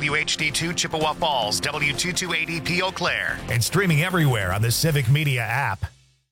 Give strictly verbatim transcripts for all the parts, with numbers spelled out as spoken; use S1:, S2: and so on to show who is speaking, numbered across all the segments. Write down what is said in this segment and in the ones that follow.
S1: W H D two Chippewa Falls, W two two eight E P Eau Claire.
S2: And streaming everywhere on the Civic Media app.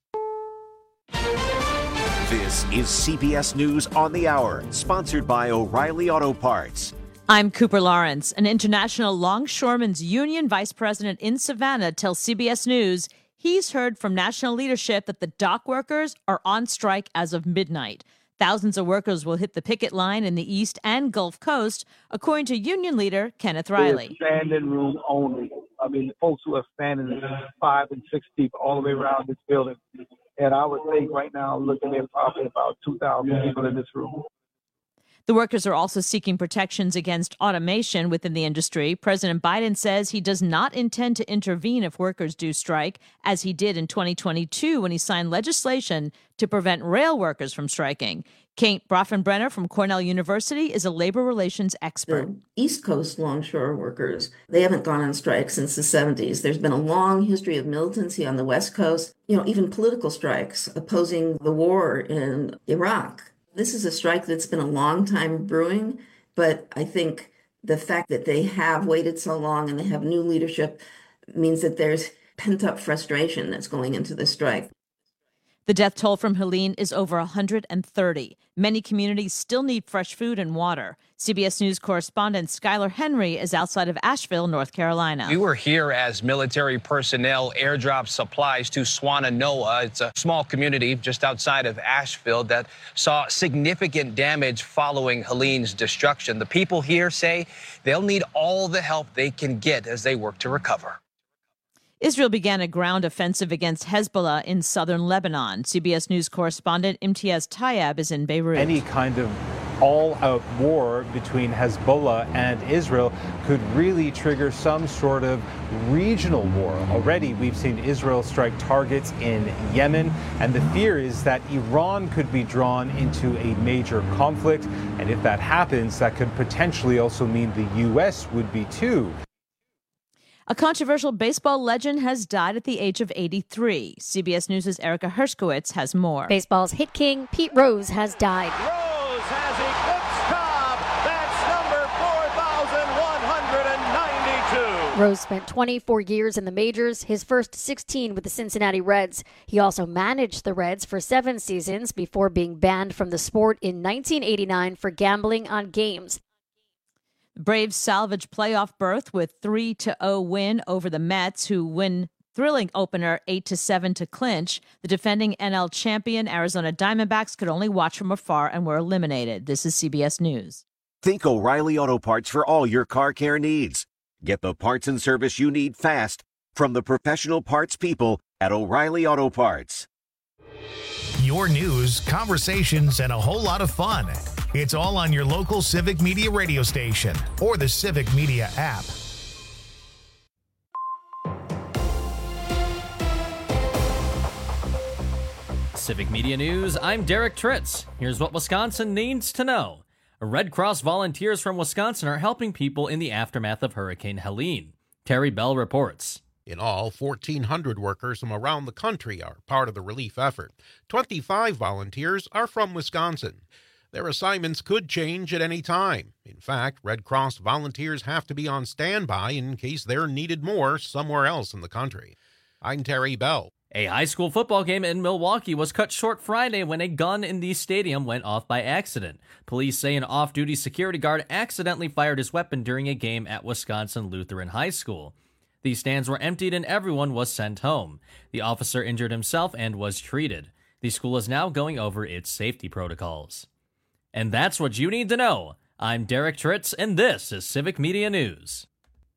S3: This is C B S News on the Hour, sponsored by O'Reilly Auto Parts.
S4: I'm Cooper Lawrence. An International Longshoremen's Union vice president in Savannah tells C B S News he's heard from national leadership that the dock workers are on strike as of midnight. Thousands of workers will hit the picket line in the East and Gulf Coast, according to union leader Kenneth Riley.
S5: Standing room only. I mean, the folks who are standing five and six deep all the way around this building. And I would think right now, looking at probably about two thousand people in this room.
S4: The workers are also seeking protections against automation within the industry. President Biden says he does not intend to intervene if workers do strike, as he did in twenty twenty-two when he signed legislation to prevent rail workers from striking. Kate Brofenbrenner from Cornell University is a labor relations expert.
S6: The East Coast longshore workers, they haven't gone on strike since the seventies. There's been a long history of militancy on the West Coast, you know, even political strikes opposing the war in Iraq. This is a strike that's been a long time brewing, but I think the fact that they have waited so long and they have new leadership means that there's pent-up frustration that's going into the strike.
S4: The death toll from Helene is over one hundred thirty. Many communities still need fresh food and water. C B S News correspondent Skylar Henry is outside of Asheville, North Carolina.
S7: We were here as military personnel airdropped supplies to Swannanoa. It's a small community just outside of Asheville that saw significant damage following Helene's destruction. The people here say they'll need all the help they can get as they work to recover.
S4: Israel began a ground offensive against Hezbollah in southern Lebanon. C B S News correspondent Imtiaz Tayeb is in Beirut.
S8: Any kind of all-out war between Hezbollah and Israel could really trigger some sort of regional war. Already, we've seen Israel strike targets in Yemen, and the fear is that Iran could be drawn into a major conflict. And if that happens, that could potentially also mean the U S would be too.
S4: A controversial baseball legend has died at the age of eighty-three. C B S News' Erica Hershkowitz has more.
S9: Baseball's hit king, Pete Rose, has died.
S10: Rose has eclipsed Cobb. That's number four thousand one hundred ninety-two.
S9: Rose spent twenty-four years in the majors, his first sixteen with the Cincinnati Reds. He also managed the Reds for seven seasons before being banned from the sport in nineteen eighty-nine for gambling on games.
S4: Braves salvage playoff berth with three to oh win over the Mets, who win thrilling opener eight to seven to clinch. The defending N L champion Arizona Diamondbacks could only watch from afar and were eliminated. This is C B S News.
S3: Think O'Reilly Auto Parts for all your car care needs. Get the parts and service you need fast from the professional parts people at O'Reilly Auto Parts.
S2: Your news, conversations, and a whole lot of fun. It's all on your local Civic Media radio station or the Civic Media app.
S11: Civic Media News, I'm Derek Tritz. Here's what Wisconsin needs to know. Red Cross volunteers from Wisconsin are helping people in the aftermath of Hurricane Helene. Terry Bell reports.
S12: In all, fourteen hundred workers from around the country are part of the relief effort. twenty-five volunteers are from Wisconsin. Their assignments could change at any time. In fact, Red Cross volunteers have to be on standby in case they're needed more somewhere else in the country. I'm Terry Bell.
S11: A high school football game in Milwaukee was cut short Friday when a gun in the stadium went off by accident. Police say an off-duty security guard accidentally fired his weapon during a game at Wisconsin Lutheran High School. The stands were emptied and everyone was sent home. The officer injured himself and was treated. The school is now going over its safety protocols. And that's what you need to know. I'm Derek Tritz, and this is Civic Media News.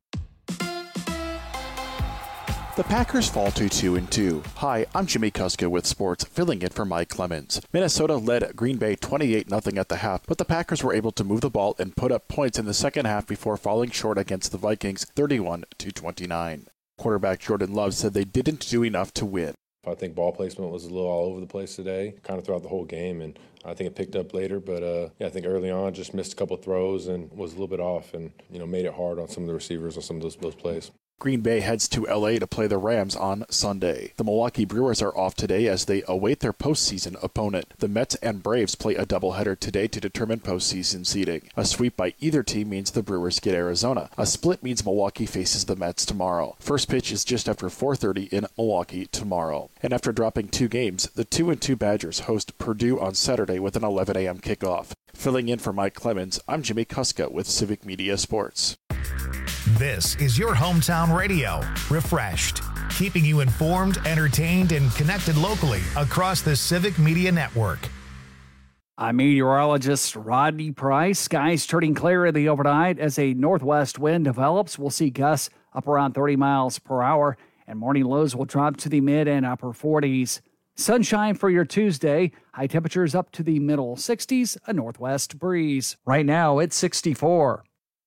S13: The Packers fall to two and two. Hi, I'm Jimmy Kuska with sports, filling in for Mike Clemens. Minnesota led Green Bay twenty-eight nothing at the half, but the Packers were able to move the ball and put up points in the second half before falling short against the Vikings thirty-one to twenty-nine. Quarterback Jordan Love said they didn't do enough to win.
S14: I think ball placement was a little all over the place today, kind of throughout the whole game, and I think it picked up later. But uh, yeah, I think early on just missed a couple throws and was a little bit off, and you know made it hard on some of the receivers on some of those those plays.
S13: Green Bay heads to L A to play the Rams on Sunday. The Milwaukee Brewers are off today as they await their postseason opponent. The Mets and Braves play a doubleheader today to determine postseason seeding. A sweep by either team means the Brewers get Arizona. A split means Milwaukee faces the Mets tomorrow. First pitch is just after four thirty in Milwaukee tomorrow. And after dropping two games, the two and two Badgers host Purdue on Saturday with an eleven a.m. kickoff. Filling in for Mike Clemens, I'm Jimmy Kuska with Civic Media Sports.
S2: This is your hometown radio, Refreshed, keeping you informed, entertained, and connected locally across the Civic Media Network.
S15: I'm meteorologist Rodney Price. Skies turning clear in the overnight as a northwest wind develops. We'll see gusts up around thirty miles per hour, and morning lows will drop to the mid and upper forties. Sunshine for your Tuesday. High temperatures up to the middle sixties, a northwest breeze. Right now, it's sixty-four.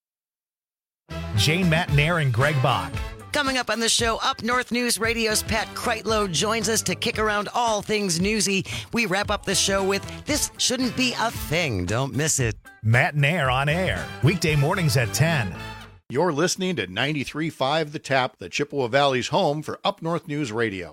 S2: Jane Matnair and Greg Bach.
S16: Coming up on the show, Up North News Radio's Pat Kreitlow joins us to kick around all things newsy. We wrap up the show with This Shouldn't Be a Thing. Don't miss it.
S2: Matnair on air, weekday mornings at ten.
S17: You're listening to ninety-three point five The Tap, the Chippewa Valley's home for Up North News Radio.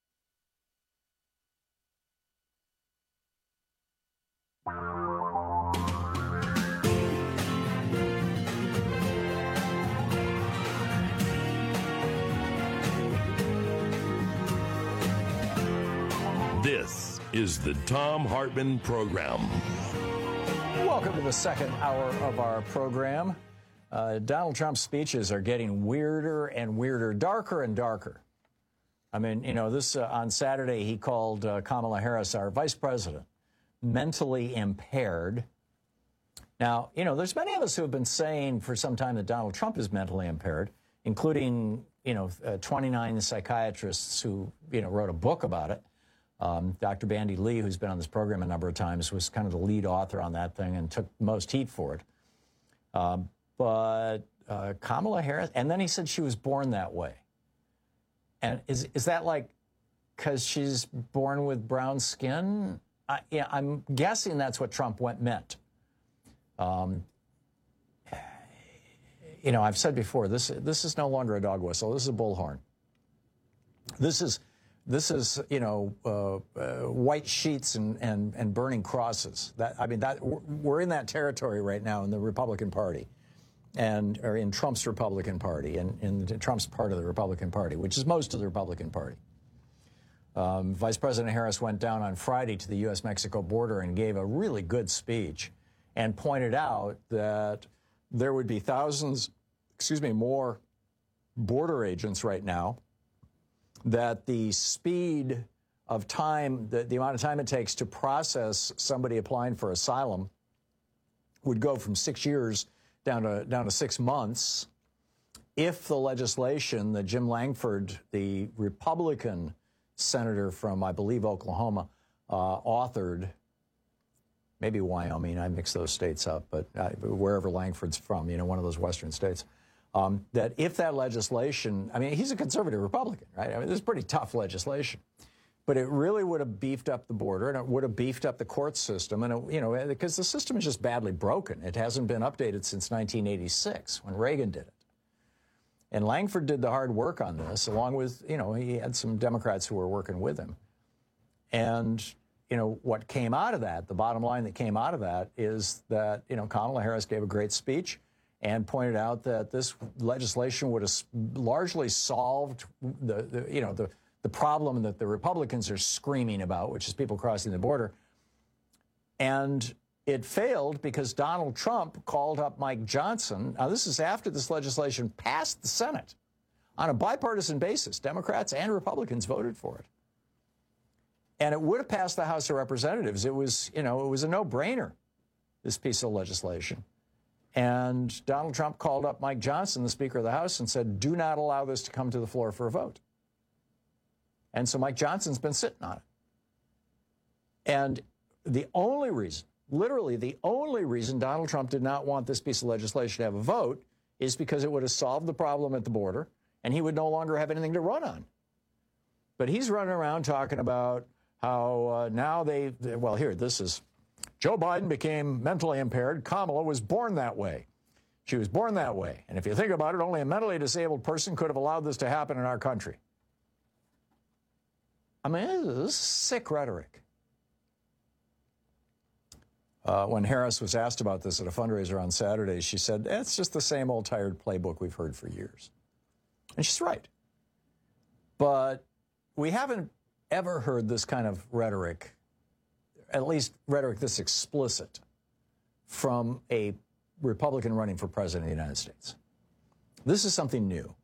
S18: This is the Thom Hartmann Program.
S19: Welcome to the second hour of our program. Uh, Donald Trump's speeches are getting weirder and weirder, darker and darker. I mean, you know, this uh, on Saturday he called uh, Kamala Harris, our vice president, mentally impaired. Now, you know, there's many of us who have been saying for some time that Donald Trump is mentally impaired, including, you know, uh, twenty-nine psychiatrists who, you know, wrote a book about it. Um, Doctor Bandy Lee, who's been on this program a number of times, was kind of the lead author on that thing and took most heat for it. Um, but uh, Kamala Harris, and then he said she was born that way. And is is that like because she's born with brown skin? I, yeah, I'm guessing that's what Trump went meant. Um, you know, I've said before, this this is no longer a dog whistle. This is a bullhorn. This is. This is, you know, uh, uh, white sheets and, and, and burning crosses. That I mean, that we're in that territory right now in the Republican Party, and or in Trump's Republican Party, and in Trump's part of the Republican Party, which is most of the Republican Party. Um, Vice President Harris went down on Friday to the U S Mexico border and gave a really good speech, and pointed out that there would be thousands, excuse me, more border agents right now. That the speed of time, the, the amount of time it takes to process somebody applying for asylum would go from six years down to down to six months if the legislation that Jim Langford, the Republican senator from, I believe, Oklahoma, uh, authored, maybe Wyoming, I mix those states up, but uh, wherever Langford's from, you know, one of those western states. Um, that if that legislation, I mean, he's a conservative Republican, right? I mean, this is pretty tough legislation. But it really would have beefed up the border, and it would have beefed up the court system, and, it, you know, because the system is just badly broken. It hasn't been updated since nineteen eighty-six, when Reagan did it. And Langford did the hard work on this, along with, you know, he had some Democrats who were working with him. And, you know, what came out of that, the bottom line that came out of that is that, you know, Kamala Harris gave a great speech and pointed out that this legislation would have largely solved the, the you know, the, the problem that the Republicans are screaming about, which is people crossing the border. And it failed because Donald Trump called up Mike Johnson. Now, this is after this legislation passed the Senate on a bipartisan basis. Democrats and Republicans voted for it. And it would have passed the House of Representatives. It was, you know, it was a no-brainer, this piece of legislation. And Donald Trump called up Mike Johnson, the Speaker of the House, and said, do not allow this to come to the floor for a vote. And so Mike Johnson's been sitting on it. And the only reason, literally the only reason Donald Trump did not want this piece of legislation to have a vote is because it would have solved the problem at the border, and he would no longer have anything to run on. But he's running around talking about how uh, now they, well, here, this is... Joe Biden became mentally impaired. Kamala was born that way. She was born that way. And if you think about it, only a mentally disabled person could have allowed this to happen in our country. I mean, this is sick rhetoric. Uh, when Harris was asked about this at a fundraiser on Saturday, she said, it's just the same old tired playbook we've heard for years. And she's right. But we haven't ever heard this kind of rhetoric, at least rhetoric this explicit, from a Republican running for president of the United States. This is something new.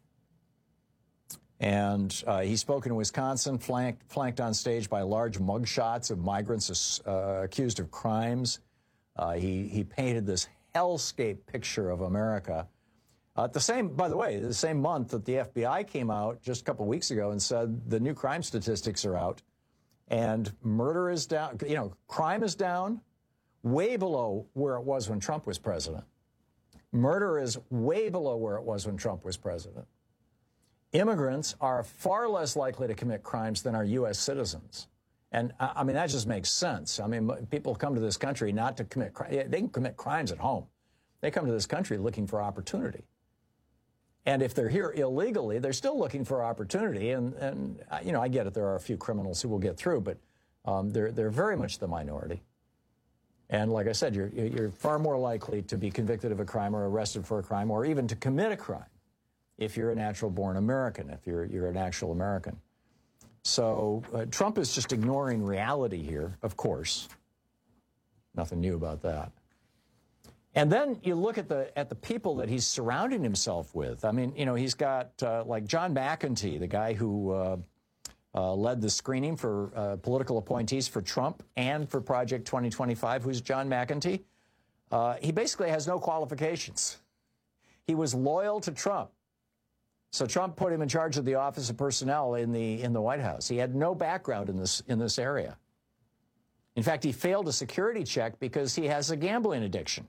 S19: And uh, he spoke in Wisconsin, flanked, flanked on stage by large mugshots of migrants uh, accused of crimes. Uh, he, he painted this hellscape picture of America. Uh, the same, by the way, the same month that the F B I came out just a couple of weeks ago and said the new crime statistics are out, and murder is down, you know, crime is down, way below where it was when Trump was president. Murder is way below where it was when Trump was president. Immigrants are far less likely to commit crimes than our U S citizens. And, I mean, that just makes sense. I mean, people come to this country not to commit crimes. They can commit crimes at home. They come to this country looking for opportunity. And if they're here illegally, they're still looking for opportunity. And, and you know, I get it. There are a few criminals who will get through, but um, they're, they're very much the minority. And like I said, you're, you're far more likely to be convicted of a crime or arrested for a crime or even to commit a crime if you're a natural-born American, if you're, you're an actual American. So uh, Trump is just ignoring reality here, of course. Nothing new about that. And then you look at the at the people that he's surrounding himself with. I mean, you know, he's got uh, like John McEntee, the guy who uh, uh, led the screening for uh, political appointees for Trump and for Project twenty twenty-five. Who's John McEntee? Uh, he basically has no qualifications. He was loyal to Trump. So Trump put him in charge of the Office of Personnel in the in the White House. He had no background in this in this area. In fact, he failed a security check because he has a gambling addiction.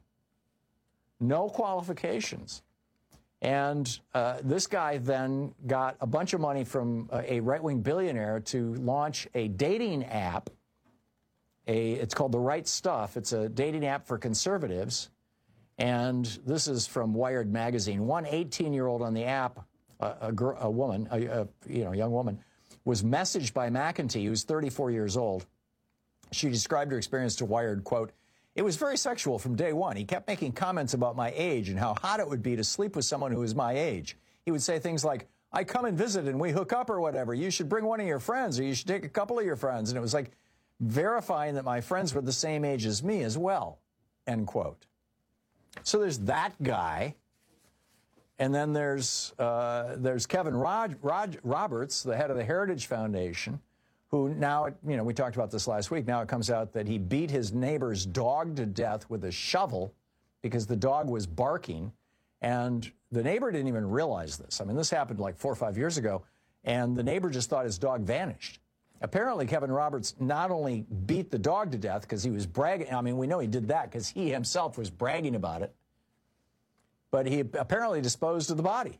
S19: No qualifications. And uh, this guy then got a bunch of money from uh, a right-wing billionaire to launch a dating app. A it's called The Right Stuff. It's a dating app for conservatives. And this is from Wired magazine. One eighteen-year-old on the app, a, a, girl, a woman, a, a you know, young woman, was messaged by McEntee, who's thirty-four years old. She described her experience to Wired, quote, "It was very sexual from day one. He kept making comments about my age and how hot it would be to sleep with someone who was my age. He would say things like, I come and visit and we hook up or whatever. You should bring one of your friends or you should take a couple of your friends." And it was like verifying that my friends were the same age as me as well, end quote. So there's that guy. And then there's, uh, there's Kevin Rod, Rod, Roberts, the head of the Heritage Foundation, who now, you know, we talked about this last week. Now it comes out that he beat his neighbor's dog to death with a shovel because the dog was barking. And the neighbor didn't even realize this. I mean, this happened like four or five years ago. And the neighbor just thought his dog vanished. Apparently, Kevin Roberts not only beat the dog to death because he was bragging. I mean, we know he did that because he himself was bragging about it. But he apparently disposed of the body.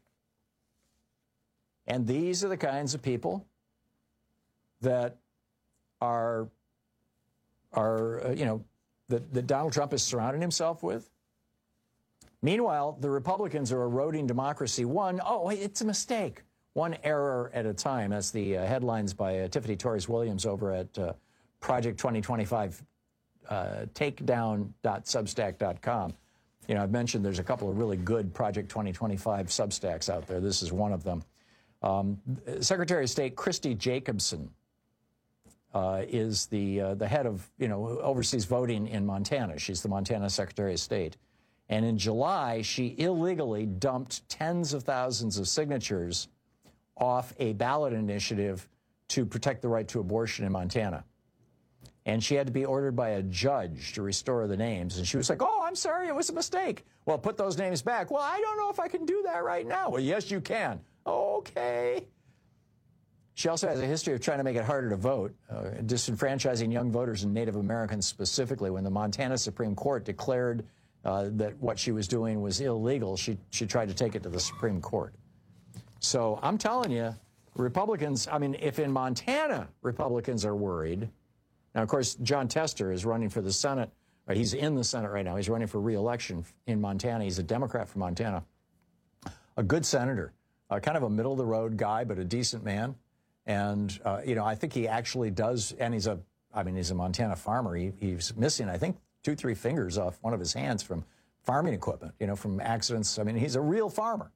S19: And these are the kinds of people that are, are uh, you know, that, that Donald Trump is surrounding himself with. Meanwhile, the Republicans are eroding democracy. One, oh, it's a mistake. One error at a time. That's the uh, headlines by uh, Tiffany Torres Williams over at uh, Project twenty twenty-five, uh, takedown dot substack dot com. You know, I've mentioned there's a couple of really good Project twenty twenty-five Substacks out there. This is one of them. Um, Secretary of State Christy Jacobson uh, is the uh, the head of, you know, oversees voting in Montana. She's the Montana Secretary of State. And in July, she illegally dumped tens of thousands of signatures off a ballot initiative to protect the right to abortion in Montana. And she had to be ordered by a judge to restore the names. And she was like, oh, I'm sorry, it was a mistake. Well, put those names back. Well, I don't know if I can do that right now. Well, yes, you can. Okay. She also has a history of trying to make it harder to vote, uh, disenfranchising young voters and Native Americans specifically. When the Montana Supreme Court declared uh, that what she was doing was illegal, she, she tried to take it to the Supreme Court. So I'm telling you, Republicans, I mean, if in Montana Republicans are worried, now, of course, John Tester is running for the Senate Right? He's in the Senate right now. He's running for re-election in Montana. He's a Democrat from Montana. A good senator, uh, kind of a middle-of-the-road guy, but a decent man. And, uh, you know, I think he actually does, and he's a, I mean, he's a Montana farmer. He, he's missing, I think, two, three fingers off one of his hands from farming equipment, you know, from accidents. I mean, he's a real farmer.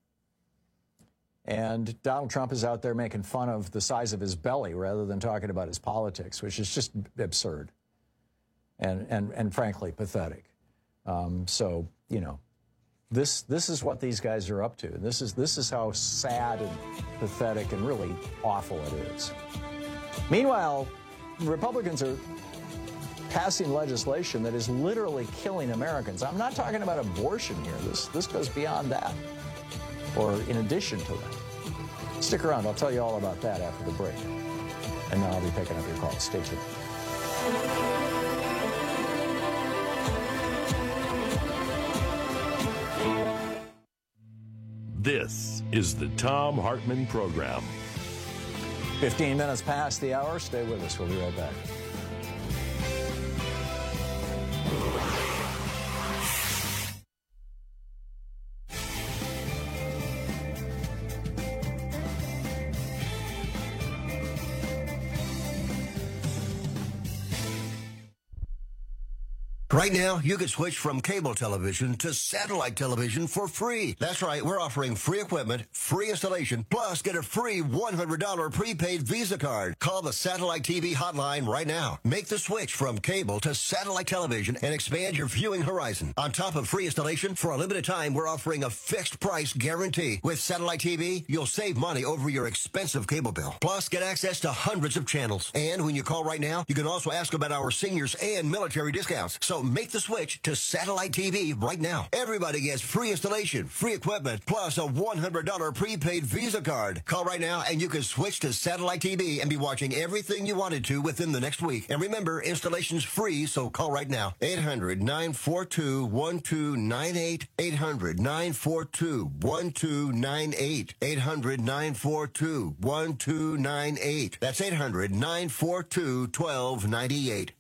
S19: And Donald Trump is out there making fun of the size of his belly rather than talking about his politics, which is just absurd and, and, and frankly, pathetic. Um, so, you know, this this is what these guys are up to. This is, this is how sad and pathetic and really awful it is. Meanwhile, Republicans are passing legislation that is literally killing Americans. I'm not talking about abortion here. This, this goes beyond that, or in addition to that. Stick around. I'll tell you all about that after the break. And then I'll be picking up your calls. Stay tuned.
S18: This is the Thom Hartmann Program.
S19: fifteen minutes past the hour. Stay with us. We'll be right back.
S20: Right now, you can switch from cable television to satellite television for free. That's right, we're offering free equipment, free installation, plus get a free one hundred dollars prepaid Visa card. Call the Satellite T V hotline right now. Make the switch from cable to satellite television and expand your viewing horizon. On top of free installation, for a limited time, we're offering a fixed price guarantee. With Satellite T V, you'll save money over your expensive cable bill. Plus, get access to hundreds of channels. And when you call right now, you can also ask about our seniors and military discounts. So make the switch to Satellite T V right now. Everybody gets free installation, free equipment, plus a one hundred dollars prepaid Visa card. Call right now and you can switch to Satellite T V and be watching everything you wanted to within the next week. And remember, installation's free, so call right now. eight hundred, nine four two, one two nine eight. eight hundred, nine four two, one two nine eight. eight hundred, nine four two, one two nine eight. That's eight hundred, nine four two, one two nine eight.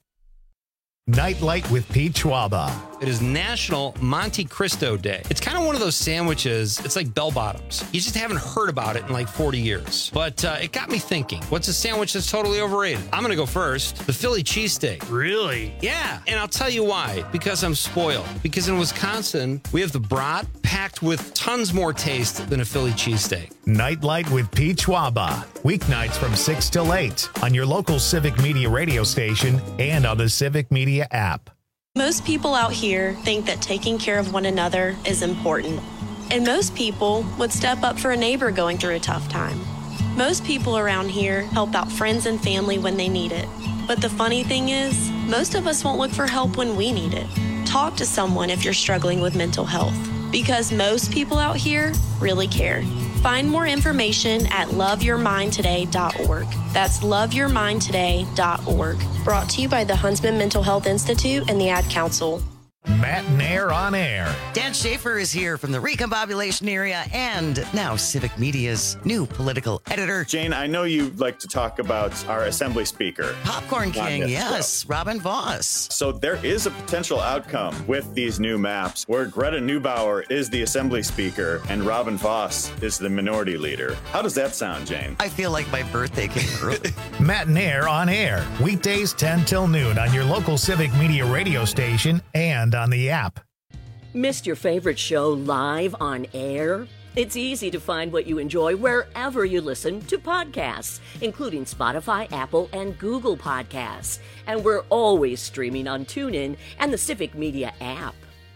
S2: Nightlight with Pete Schwaba.
S21: It is National Monte Cristo Day. It's kind of one of those sandwiches, it's like bell bottoms. You just haven't heard about it in like forty years. But uh, it got me thinking, what's a sandwich that's totally overrated? I'm going to go first. The Philly cheesesteak. Really? Yeah, and I'll tell you why. Because I'm spoiled. Because in Wisconsin, we have the brat packed with tons more taste than a Philly cheesesteak.
S2: Nightlight with Pete Schwaba. Weeknights from six till eight on your local Civic Media radio station and on the Civic Media app.
S22: Most people out here think that taking care of one another is important. And most people would step up for a neighbor going through a tough time. Most people around here help out friends and family when they need it. But the funny thing is, most of us won't look for help when we need it. Talk to someone if you're struggling with mental health, because most people out here really care. Find more information at love your mind today dot org. That's love your mind today dot org. Brought to you by the Huntsman Mental Health Institute and the Ad Council.
S2: Matt Nair on air.
S16: Dan Schaefer is here from the Recombobulation area and now Civic Media's new political editor.
S23: Jane, I know you like to talk about our Assembly Speaker.
S16: Popcorn King, yes,
S23: show.
S16: Robin Voss.
S23: So there is a potential outcome with these new maps where Greta Neubauer is the Assembly Speaker and Robin Voss is the Minority Leader. How does that sound, Jane?
S16: I feel like my birthday came early.
S2: Matt Nair on air. Weekdays ten till noon on your local Civic Media radio station and on the app.
S24: Missed your favorite show live on air? It's easy to find what you enjoy wherever you listen to podcasts, including Spotify, Apple, and Google Podcasts. And we're always streaming on TuneIn and the Civic Media app.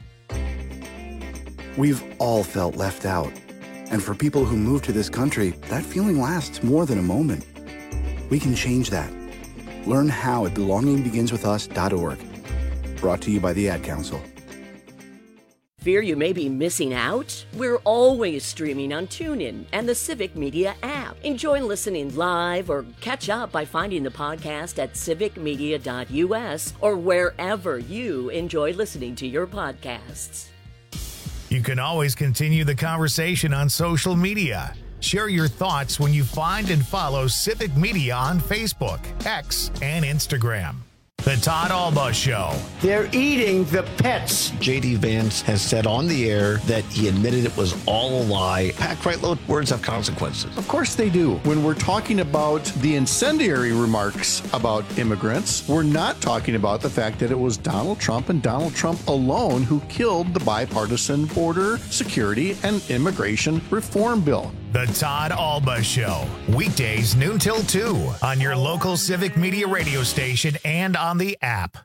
S25: We've all felt left out. And for people who move to this country, that feeling lasts more than a moment. We can change that. Learn how at belonging begins with us dot org. Brought to you by the Ad Council.
S24: Fear you may be missing out? We're always streaming on TuneIn and the Civic Media app. Enjoy listening live or catch up by finding the podcast at civic media dot u s or wherever you enjoy listening to your podcasts.
S2: You can always continue the conversation on social media. Share your thoughts when you find and follow Civic Media on Facebook, X, and Instagram. The Todd Alba Show.
S1: They're eating the pets.
S5: J D. Vance has said on the air that he admitted it was all a lie. Pat Kreitlow, words have consequences.
S17: Of course they do. When we're talking about the incendiary remarks about immigrants, we're not talking about the fact that it was Donald Trump and Donald Trump alone who killed the bipartisan border security and immigration reform bill.
S2: The Todd Alba Show. Weekdays noon till two on your local Civic Media radio station and on the app.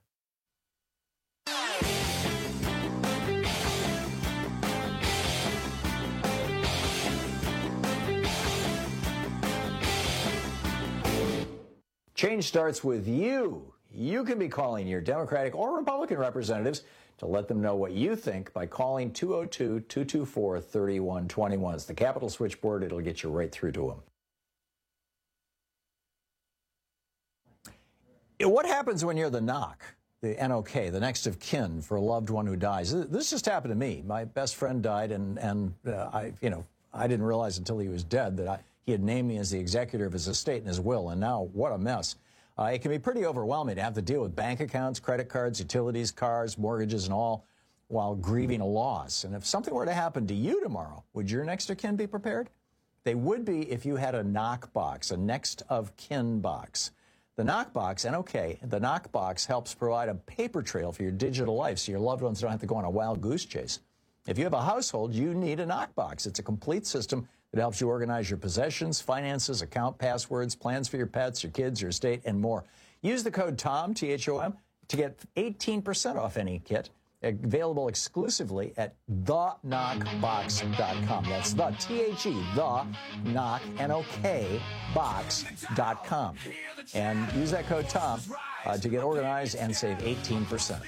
S19: Change starts with you. You can be calling your Democratic or Republican representatives to let them know what you think by calling two oh two, two two four, three one two one. It's the Capitol switchboard. It'll get you right through to them. What happens when you're the N O C, the N O K, the next of kin for a loved one who dies? This just happened to me. My best friend died, and and uh, I, you know, I didn't realize until he was dead that I, he had named me as the executor of his estate and his will, and now what a mess. Uh, it can be pretty overwhelming to have to deal with bank accounts, credit cards, utilities, cars, mortgages, and all while grieving a loss. And if something were to happen to you tomorrow, would your next of kin be prepared? They would be if you had a knock box, a next of kin box. The knock box, N O K, the knock box helps provide a paper trail for your digital life so your loved ones don't have to go on a wild goose chase. If you have a household, you need a knock box. It's a complete system that helps you organize your possessions, finances, account passwords, plans for your pets, your kids, your estate, and more. Use the code TOM, T H O M, to get eighteen percent off any kit, available exclusively at the knock box dot com. That's the, T H E, the knock, N O K, box dot com. And use that code TOM uh, to get organized and save eighteen percent.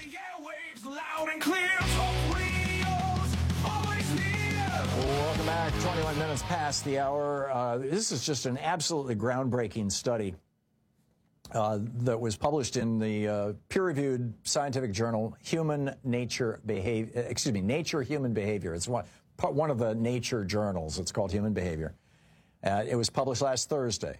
S19: Welcome back. twenty-one minutes past the hour. Uh, this is just an absolutely groundbreaking study uh, that was published in the uh, peer-reviewed scientific journal Human Nature Behavior. Excuse me, Nature Human Behavior. It's one one of the Nature journals. It's called Human Behavior. Uh, it was published last Thursday,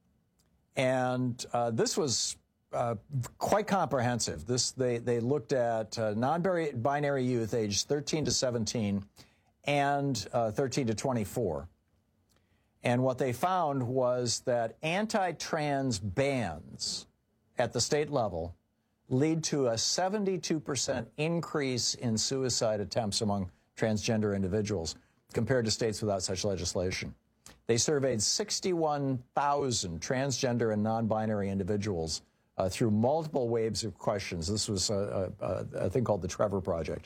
S19: and uh, this was uh, quite comprehensive. This they they looked at uh, non-binary youth aged thirteen to seventeen. And uh, thirteen to twenty-four. And what they found was that anti-trans bans at the state level lead to a seventy-two percent increase in suicide attempts among transgender individuals compared to states without such legislation. They surveyed sixty-one thousand transgender and non-binary individuals uh, through multiple waves of questions. This was a, a, a thing called the Trevor Project.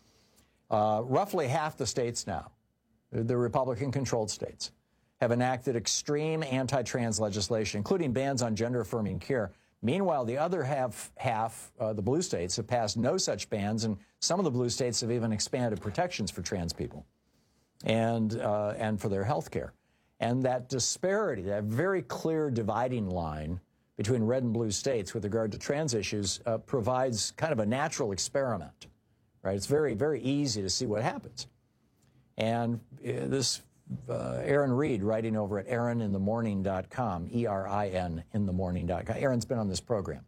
S19: Uh, roughly half the states now, the Republican-controlled states, have enacted extreme anti-trans legislation, including bans on gender-affirming care. Meanwhile, the other half, half uh, the blue states, have passed no such bans, and some of the blue states have even expanded protections for trans people and, uh, and for their health care. And that disparity, that very clear dividing line between red and blue states with regard to trans issues uh, provides kind of a natural experiment. Right? It's very, very easy to see what happens. And uh, this uh, Erin Reed, writing over at Erin in the morning dot com, E R I N in the morning dot com. Erin's been on this program.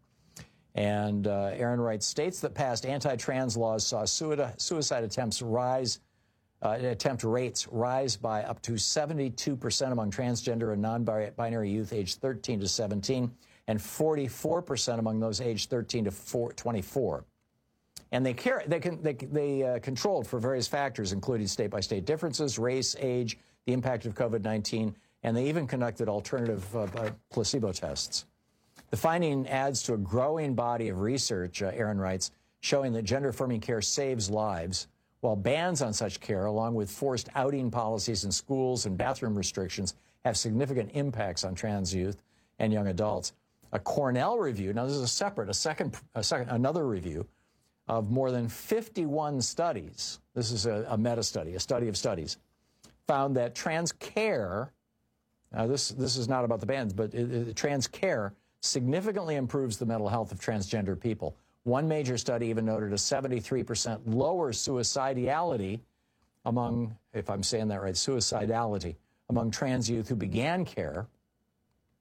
S19: And uh, Erin writes, states that passed anti-trans laws saw suicide, suicide attempts rise, uh, attempt rates rise by up to seventy-two percent among transgender and non-binary youth aged thirteen to seventeen, and forty-four percent among those aged thirteen to twenty-four. And they care, they can they they uh, controlled for various factors, including state-by-state differences, race, age, the impact of COVID nineteen, and they even conducted alternative uh, uh, placebo tests. The finding adds to a growing body of research, uh, Erin writes, showing that gender-affirming care saves lives, while bans on such care, along with forced outing policies in schools and bathroom restrictions, have significant impacts on trans youth and young adults. A Cornell review, now this is a separate, a second, a second, another review, of more than fifty-one studies, this is a, a meta-study, a study of studies, found that trans care, now this, this is not about the bans, but it, it, trans care significantly improves the mental health of transgender people. One major study even noted a seventy-three percent lower suicidality among, if I'm saying that right, suicidality, among trans youth who began care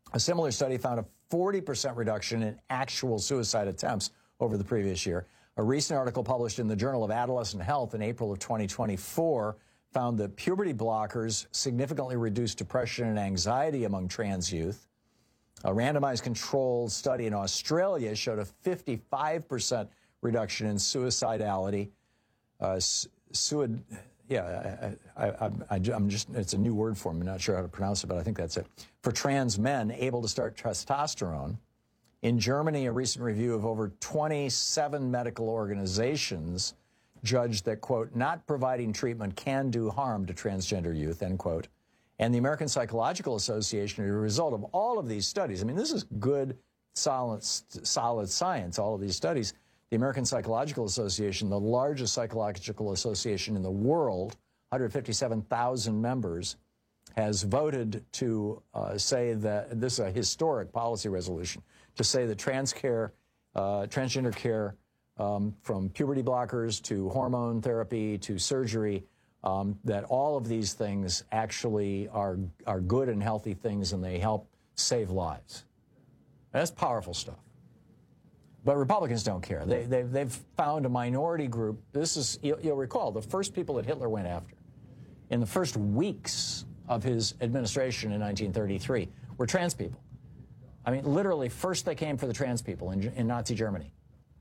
S19: A similar study found a forty percent reduction in actual suicide attempts over the previous year. A recent article published in the Journal of Adolescent Health in April of twenty twenty-four found that puberty blockers significantly reduced depression and anxiety among trans youth. A randomized controlled study in Australia showed a fifty-five percent reduction in suicidality. Uh, suid, yeah, I, I, I, I, I'm just, it's a new word for me. I'm not sure how to pronounce it, but I think that's it. For trans men able to start testosterone. In Germany, a recent review of over twenty-seven medical organizations judged that, quote, not providing treatment can do harm to transgender youth, end quote. And the American Psychological Association, as a result of all of these studies, I mean, this is good, solid, solid science, all of these studies. The American Psychological Association, the largest psychological association in the world, one hundred fifty-seven thousand members, has voted to uh, say that this is a historic policy resolution to say that trans care, uh, transgender care, um, from puberty blockers to hormone therapy to surgery, um, that all of these things actually are are good and healthy things, and they help save lives. That's powerful stuff. But Republicans don't care. They, they've, they've found a minority group. This is, you'll, you'll recall, the first people that Hitler went after in the first weeks of his administration in nineteen thirty-three were trans people. I mean, literally, first they came for the trans people in, in Nazi Germany.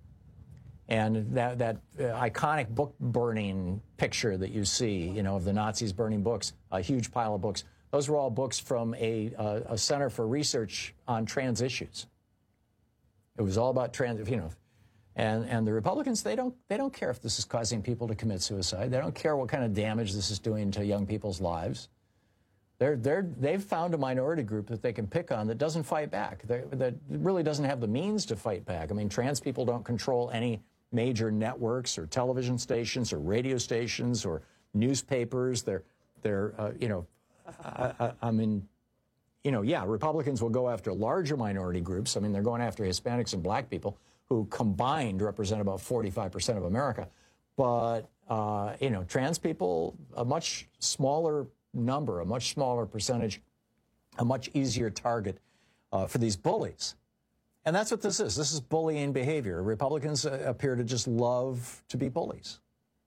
S19: And that, that uh, iconic book burning picture that you see, you know, of the Nazis burning books, a huge pile of books, those were all books from a, uh, a Center for Research on Trans Issues. It was all about trans, you know, and, and the Republicans, they don't, they don't care if this is causing people to commit suicide. They don't care what kind of damage this is doing to young people's lives. They're, they're, they've found a minority group that they can pick on that doesn't fight back, they, that really doesn't have the means to fight back. I mean, trans people don't control any major networks or television stations or radio stations or newspapers. They're, they're uh, you know, I, I, I mean, you know, yeah, Republicans will go after larger minority groups. I mean, they're going after Hispanics and black people who combined represent about forty-five percent of America. But, uh, you know, trans people, a much smaller number, a much smaller percentage, a much easier target uh, for these bullies. And that's what this is. This is bullying behavior. Republicans uh, appear to just love to be bullies.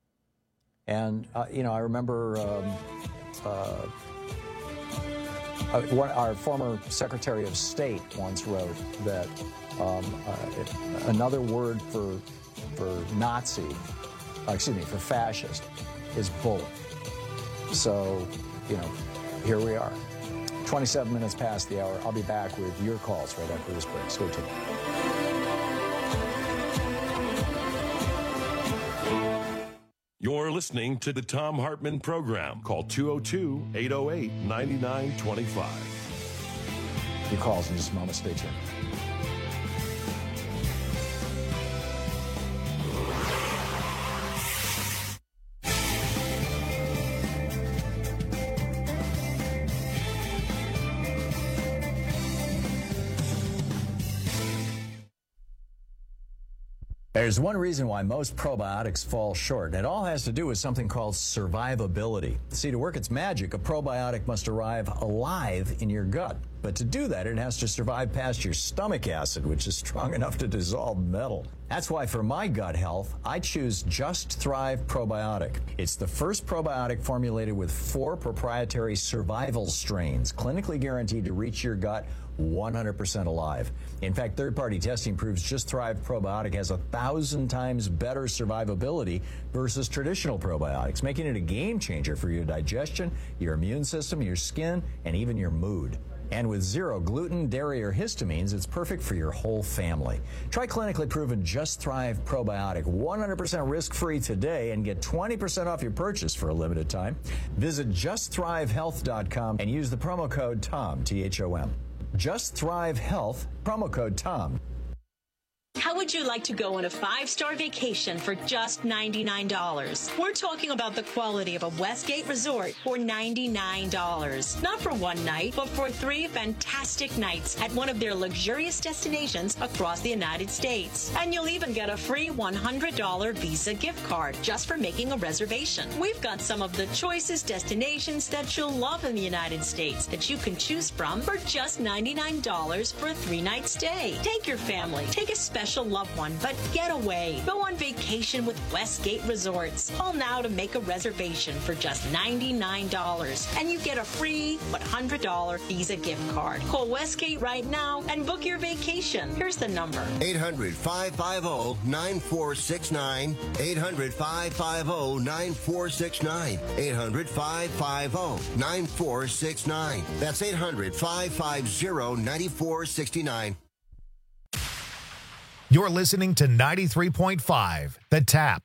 S19: And, uh, you know, I remember um, uh, uh, one, our former Secretary of State once wrote that um, uh, it, another word for, for Nazi, uh, excuse me, for fascist is bully. So, you know, here we are. twenty-seven minutes past the hour. I'll be back with your calls right after this break. Stay tuned.
S18: You're listening to the Thom Hartmann Program. Call two oh two, eight oh eight, nine nine two five.
S19: Your calls in just a moment. Stay tuned. There's one reason why most probiotics fall short, and it all has to do with something called survivability. See, to work its magic, a probiotic must arrive alive in your gut. But to do that, it has to survive past your stomach acid, which is strong enough to dissolve metal. That's why for my gut health, I choose Just Thrive Probiotic. It's the first probiotic formulated with four proprietary survival strains, clinically guaranteed to reach your gut one hundred percent alive. In fact, third-party testing proves Just Thrive Probiotic has a thousand times better survivability versus traditional probiotics, making it a game changer for your digestion, your immune system, your skin, and even your mood. And with zero gluten, dairy, or histamines, it's perfect for your whole family. Try clinically proven Just Thrive Probiotic one hundred percent risk-free today and get twenty percent off your purchase for a limited time. Visit just thrive health dot com and use the promo code TOM, T H O M. Just Thrive Health, promo code TOM.
S6: How How would you like to go on a five-star vacation for just ninety-nine dollars? We're talking about the quality of a Westgate resort for ninety-nine dollars. Not for one night, but for three fantastic nights at one of their luxurious destinations across the United States. And you'll even get a free one hundred dollars Visa gift card just for making a reservation. We've got some of the choicest destinations that you'll love in the United States that you can choose from for just ninety-nine dollars for a three-night stay. Take your family, take a special loved one, but get away. Go on vacation with Westgate Resorts. Call now to make a reservation for just ninety-nine dollars, and you get a free one hundred dollars Visa gift card. Call Westgate right now and book your vacation. Here's the number.
S20: eight hundred, five five zero, nine four six nine. eight hundred, five five zero, nine four six nine. eight hundred, five five zero, nine four six nine. That's eight hundred, five five zero, nine four six nine.
S2: You're listening to ninety-three point five, The Tap.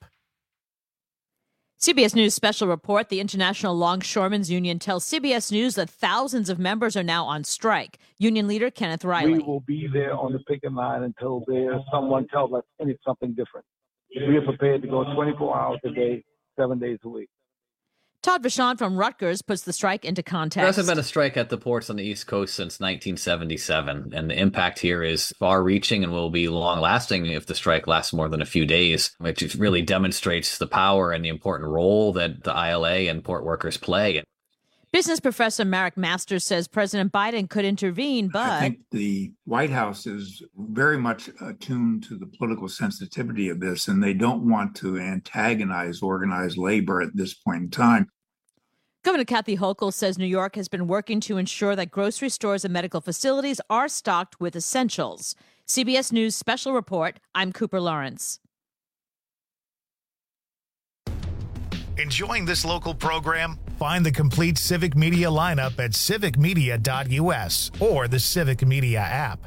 S4: C B S News special report. The International Longshoremen's Union tells C B S News that thousands of members are now on strike. Union leader Kenneth Riley.
S7: We will be there on the picket line until there's someone tells us it's something different. We are prepared to go twenty-four hours a day, seven days a week.
S4: Todd Vachon from Rutgers puts the strike into context.
S8: There hasn't been a strike at the ports on the East Coast since nineteen seventy-seven, and the impact here is far-reaching and will be long-lasting if the strike lasts more than a few days, which really demonstrates the power and the important role that the I L A and port workers play.
S4: Business professor Marek Masters says President Biden could intervene, but
S9: I think the White House is very much attuned to the political sensitivity of this, and they don't want to antagonize organized labor at this point in time.
S4: Governor Kathy Hochul says New York has been working to ensure that grocery stores and medical facilities are stocked with essentials. C B S News special report. I'm Cooper Lawrence.
S2: Enjoying this local program? Find the complete Civic Media lineup at civic media dot U S or the Civic Media app.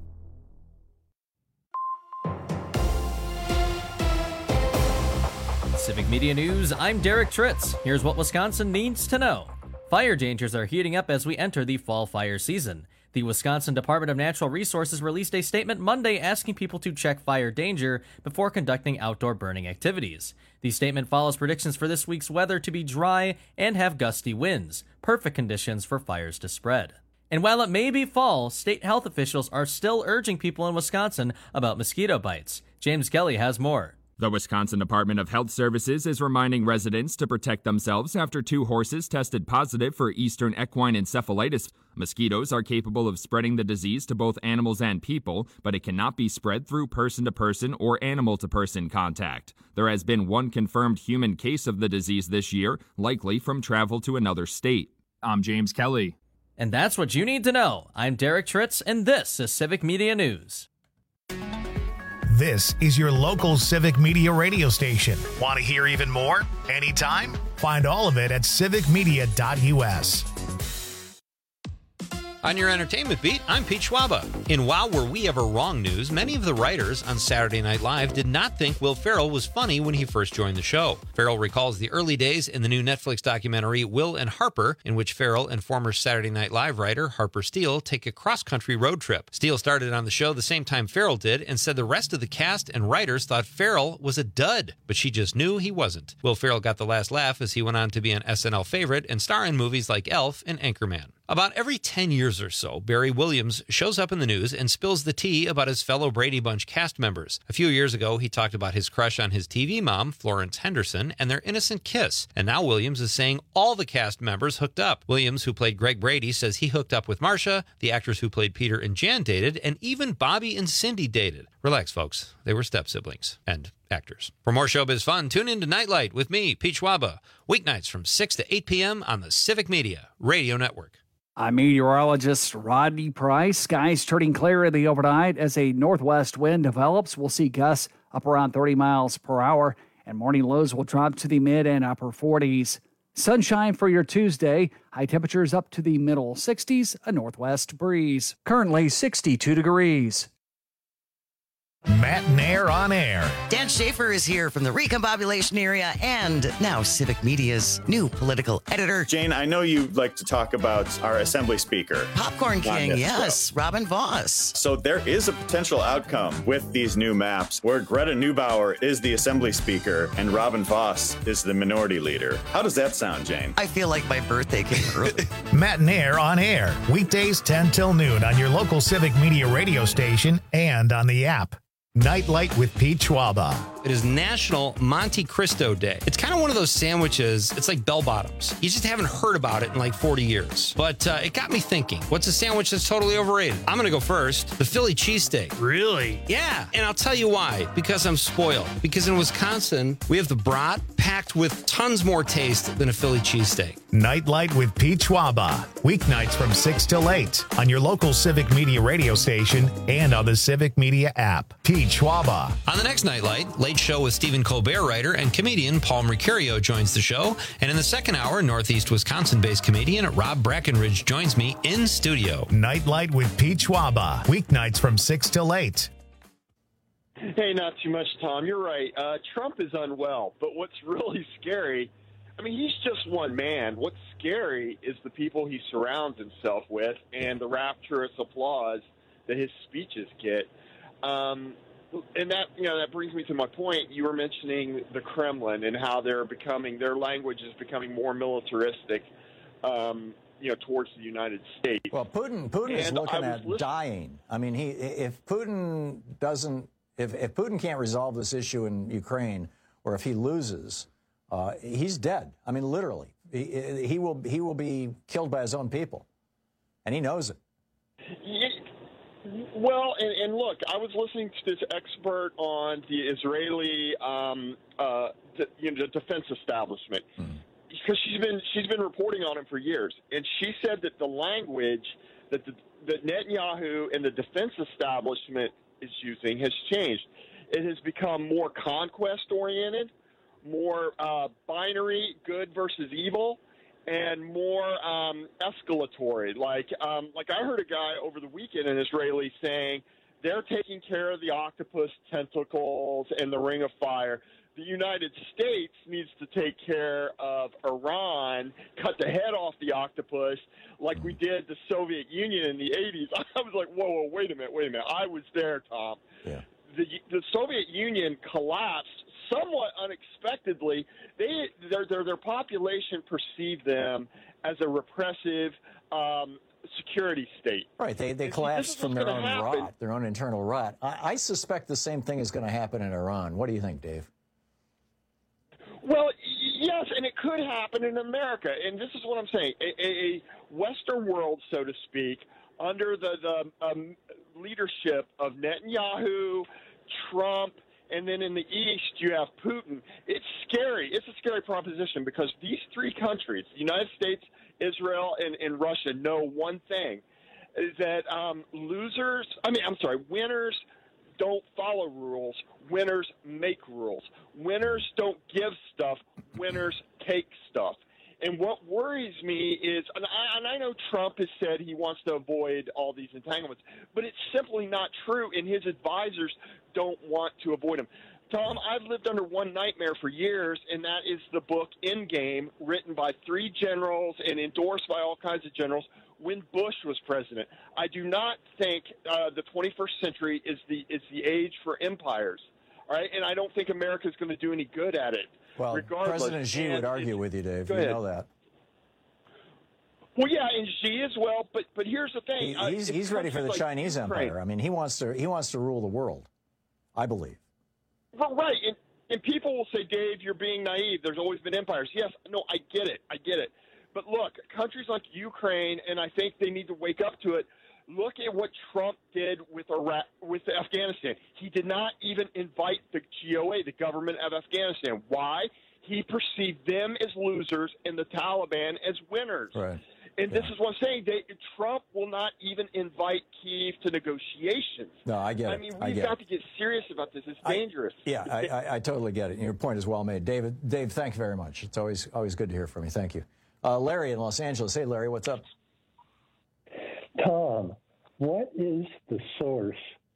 S11: Civic Media News, I'm Derek Tritz. Here's what Wisconsin needs to know. Fire dangers are heating up as we enter the fall fire season. The Wisconsin Department of Natural Resources released a statement Monday asking people to check fire danger before conducting outdoor burning activities. The statement follows predictions for this week's weather to be dry and have gusty winds, perfect conditions for fires to spread. And while it may be fall, state health officials are still urging people in Wisconsin about mosquito bites. James Kelly has more.
S10: The Wisconsin Department of Health Services is reminding residents to protect themselves after two horses tested positive for Eastern equine encephalitis. Mosquitoes are capable of spreading the disease to both animals and people, but it cannot be spread through person-to-person or animal-to-person contact. There has been one confirmed human case of the disease this year, likely from travel to another state. I'm James Kelly.
S11: And that's what you need to know. I'm Derek Tritz, and this is Civic Media News.
S2: This is your local Civic Media radio station. Want to hear even more? Anytime? Find all of it at civic media dot U S.
S21: On your entertainment beat, I'm Pete Schwaba. In Wow Were We Ever Wrong news, many of the writers on Saturday Night Live did not think Will Ferrell was funny when he first joined the show. Ferrell recalls the early days in the new Netflix documentary Will and Harper, in which Ferrell and former Saturday Night Live writer Harper Steele take a cross-country road trip. Steele started on the show the same time Ferrell did and said the rest of the cast and writers thought Ferrell was a dud, but she just knew he wasn't. Will Ferrell got the last laugh as he went on to be an S N L favorite and star in movies like Elf and Anchorman. About every ten years or so, Barry Williams shows up in the news and spills the tea about his fellow Brady Bunch cast members. A few years ago, he talked about his crush on his T V mom, Florence Henderson, and their innocent kiss. And now Williams is saying all the cast members hooked up. Williams, who played Greg Brady, says he hooked up with Marcia, the actors who played Peter and Jan dated, and even Bobby and Cindy dated. Relax, folks. They were step-siblings. And actors. For more showbiz fun, tune in to Nightlight with me, Pete Schwaba, weeknights from six to eight p.m. on the Civic Media Radio Network.
S15: I'm meteorologist Rodney Price. Skies turning clear in the overnight as a northwest wind develops. We'll see gusts up around thirty miles per hour, and morning lows will drop to the mid and upper forties. Sunshine for your Tuesday. High temperatures up to the middle sixties, a northwest breeze. Currently sixty-two degrees.
S2: Matt Nair on air.
S16: Dan Schaefer is here from the Recombobulation area and now Civic Media's new political editor.
S23: Jane, I know you like to talk about our Assembly Speaker.
S16: Popcorn King, yes, Robin Voss.
S23: So there is a potential outcome with these new maps where Greta Neubauer is the Assembly Speaker and Robin Voss is the Minority Leader. How does that sound, Jane?
S16: I feel like my birthday came early.
S2: Matt Nair on air. Weekdays ten till noon on your local Civic Media radio station and on the app. Nightlight with Pete Schwaba.
S21: It is National Monte Cristo Day. It's kind of one of those sandwiches, it's like bell bottoms. You just haven't heard about it in like forty years. But uh, it got me thinking, what's a sandwich that's totally overrated? I'm going to go first. The Philly cheesesteak.
S3: Really?
S21: Yeah. And I'll tell you why. Because I'm spoiled. Because in Wisconsin, we have the brat packed with tons more taste than a Philly cheesesteak.
S2: Nightlight with Pete Schwaba. Weeknights from six till eight on your local Civic Media radio station and on the Civic Media app. Pete Schwaba.
S21: On the next Nightlight, Late Show with Stephen Colbert writer and comedian Paul Mercurio joins the show. And in the second hour, Northeast Wisconsin-based comedian Rob Brackenridge joins me in studio.
S2: Nightlight with Pete Schwaba. Weeknights from six till eight.
S3: Hey, not too much, Tom. You're right. Uh, Trump is unwell, but what's really scary, I mean, he's just one man. What's scary is the people he surrounds himself with and the rapturous applause that his speeches get. Um, and that, you know, that brings me to my point. You were mentioning the Kremlin and how they're becoming, their language is becoming more militaristic, um, you know, towards the United States.
S19: Well, Putin, Putin is
S3: And
S19: looking
S3: I was
S19: at
S3: listening-
S19: dying. I mean, he if Putin doesn't, if, if Putin can't resolve this issue in Ukraine, or if he loses, uh, he's dead. I mean, literally, he, he will he will be killed by his own people, and he knows it.
S3: Yeah. Well, and, and look, I was listening to this expert on the Israeli, um, uh, the, you know, the defense establishment, because she's been she's been reporting on him for years, and she said that the language that the, that Netanyahu and the defense establishment is using has changed. It has become more conquest oriented, more uh, binary, good versus evil, and more um, escalatory. Like, um, like I heard a guy over the weekend, an Israeli, saying they're taking care of the octopus tentacles and the ring of fire. The United States needs to take care of Iran, cut the head off the octopus like we did the Soviet Union in the eighties. I was like, whoa, whoa, wait a minute, wait a minute. I was there, Tom.
S19: Yeah.
S3: The, the Soviet Union collapsed somewhat unexpectedly. They their their their population perceived them as a repressive um, security state.
S19: Right, they they collapsed from their own
S3: happen.
S19: rot, their own internal rot. I, I suspect the same thing is going to happen in Iran. What do you think, Dave?
S3: Well, yes, and it could happen in America. And this is what I'm saying. A, a, a Western world, so to speak, under the, the um, leadership of Netanyahu, Trump, and then in the East you have Putin. It's scary. It's a scary proposition because these three countries, the United States, Israel, and, and Russia, know one thing, is that um, losers, I mean, I'm sorry, winners don't follow rules. Winners make rules. Winners don't give stuff. Winners take stuff. And what worries me is, and I, and I know Trump has said he wants to avoid all these entanglements, but it's simply not true, and his advisors don't want to avoid them. Tom, I've lived under one nightmare for years, and that is the book Endgame, written by three generals and endorsed by all kinds of generals when Bush was president. I do not think uh, the twenty-first century is the is the age for empires, all right? And I don't think America is going to do any good at it.
S19: Well,
S3: regardless.
S19: President Xi
S3: And
S19: would argue with you, Dave.
S3: Go
S19: You
S3: ahead.
S19: know that.
S3: Well, yeah, and Xi as well. But but here's the thing:
S19: He,
S3: uh,
S19: he's
S3: if
S19: he's ready for the
S3: countries like
S19: Chinese
S3: Ukraine-
S19: empire. I mean, he wants to he wants to rule the world. I believe.
S3: Well, right, and, and people will say, Dave, you're being naive. There's always been empires. Yes, no, I get it. I get it. But look, countries like Ukraine, and I think they need to wake up to it. Look at what Trump did with Iraq, with Afghanistan. He did not even invite the G O A, the government of Afghanistan. Why? He perceived them as losers and the Taliban as winners.
S19: Right.
S3: And this is what I'm saying. They, Trump will not even invite Kyiv to negotiations.
S19: No, I get it.
S3: I mean,
S19: I
S3: we've
S19: get
S3: got
S19: it.
S3: to get serious about this. It's dangerous.
S19: Yeah, I, I, I totally get it. And your point is well made. David, Dave, thank you very much. It's always always good to hear from you. Thank you. Uh, Larry in Los Angeles. Hey, Larry, what's up?
S12: Tom, what is the source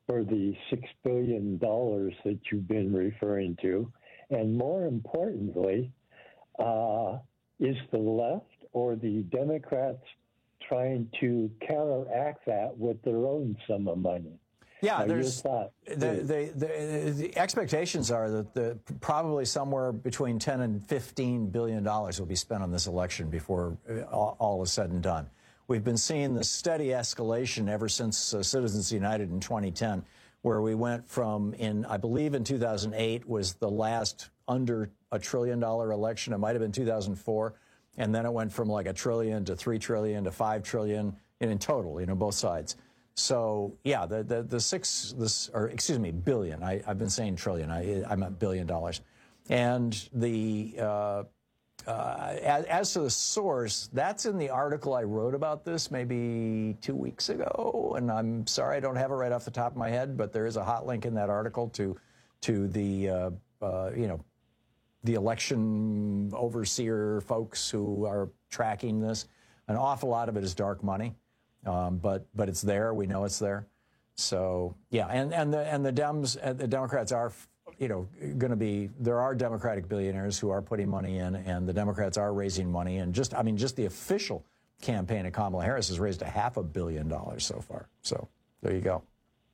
S12: for the six billion dollars that you've been referring to? And more importantly, uh, is the left or the Democrats trying to counteract that with their own sum of money?
S19: Yeah,
S12: Now,
S19: there's
S12: your
S19: the, the, the, the expectations are that the, probably somewhere between ten and fifteen billion dollars will be spent on this election before all, all is said and done. We've been seeing the steady escalation ever since uh, Citizens United in twenty ten, where we went from, in I believe in two thousand eight was the last under a trillion dollar election. It might have been two thousand four. And then it went from like a trillion to three trillion to five trillion in, in total, you know, both sides. So, yeah, the, the, the six, this, or excuse me, billion. I, I've been saying trillion. I, I meant billion dollars. And the, uh, uh, as, as to the source, that's in the article I wrote about this maybe two weeks ago. And I'm sorry I don't have it right off the top of my head, but there is a hot link in that article to, to the, uh, uh, you know, the election overseer folks who are tracking this. An awful lot of it is dark money. Um, but but it's there. We know it's there. So yeah, and and the and the Dems, uh, the Democrats are, you know, going to be. There are Democratic billionaires who are putting money in, and the Democrats are raising money. And just I mean, just the official campaign of Kamala Harris has raised a half a billion dollars so far. So there you go.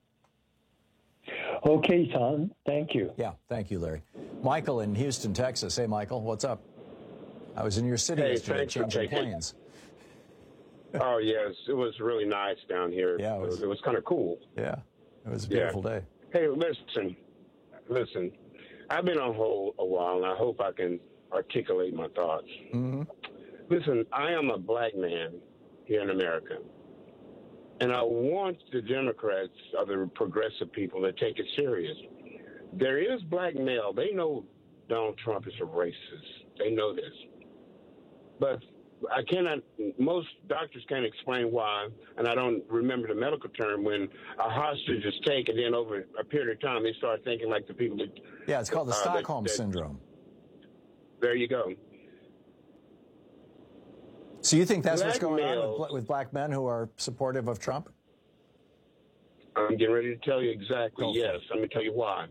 S12: Okay, Tom. Thank you.
S19: Yeah, thank you, Larry. Michael in Houston, Texas. Hey, Michael, what's up? I was in your city
S13: hey,
S19: yesterday changing planes.
S13: Oh, yes. It was really nice down here.
S19: Yeah, it was,
S13: it was kind of cool.
S19: Yeah, it was a beautiful
S13: yeah.
S19: day.
S13: Hey, listen, listen. I've been on hold a while, and I hope I can articulate my thoughts.
S19: Mm-hmm.
S13: Listen, I am a black man here in America, and I want the Democrats or the progressive people to take it serious. There is blackmail. They know Donald Trump is a racist. They know this. But I cannot, most doctors can't explain why, and I don't remember the medical term, when a hostage is taken, then over a period of time, they start thinking like the people that...
S19: Yeah, it's called the
S13: uh,
S19: Stockholm
S13: that, that,
S19: Syndrome.
S13: There you go.
S19: So you think that's
S13: Black
S19: what's going
S13: males,
S19: on with, with black men who are supportive of Trump?
S13: I'm getting ready to tell you exactly, yes. Let me tell you why.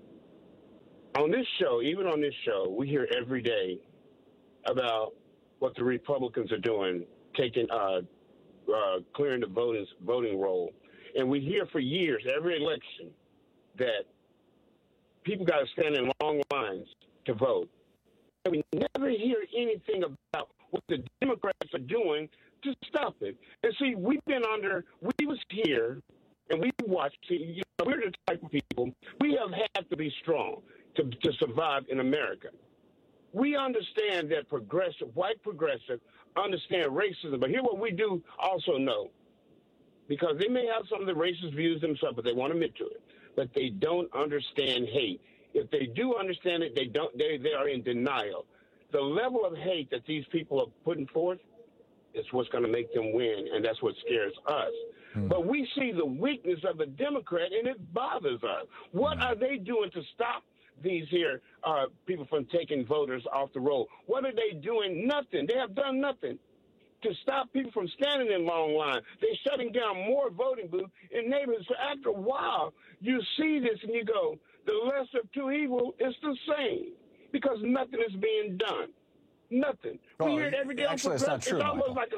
S13: On this show, even on this show, we hear every day about what the Republicans are doing, taking, uh, uh, clearing the voting voting roll, and we hear for years, every election, that people got to stand in long lines to vote. And we never hear anything about what the Democrats are doing to stop it. And see, we've been under, we was here, and we watched. See, you know, we're the type of people. We have had to be strong to to survive in America. We understand that progressive, white progressive, understand racism. But here's what we do also know, because they may have some of the racist views themselves, but they won't admit to it. But they don't understand hate. If they do understand it, they don't. They they are in denial. The level of hate that these people are putting forth is what's going to make them win, and that's what scares us. Mm. But we see the weakness of the Democrat, and it bothers us. What mm. are they doing to stop these here uh, people from taking voters off the roll? What are they doing? Nothing. They have done nothing to stop people from standing in long line. They're shutting down more voting booths in neighborhoods. So after a while, you see this and you go, the lesser of two evils is the same, because nothing is being done. Nothing.
S19: Well,
S13: we hear it every day.
S19: Actually, it's not true,
S13: It's almost
S19: Michael.
S13: like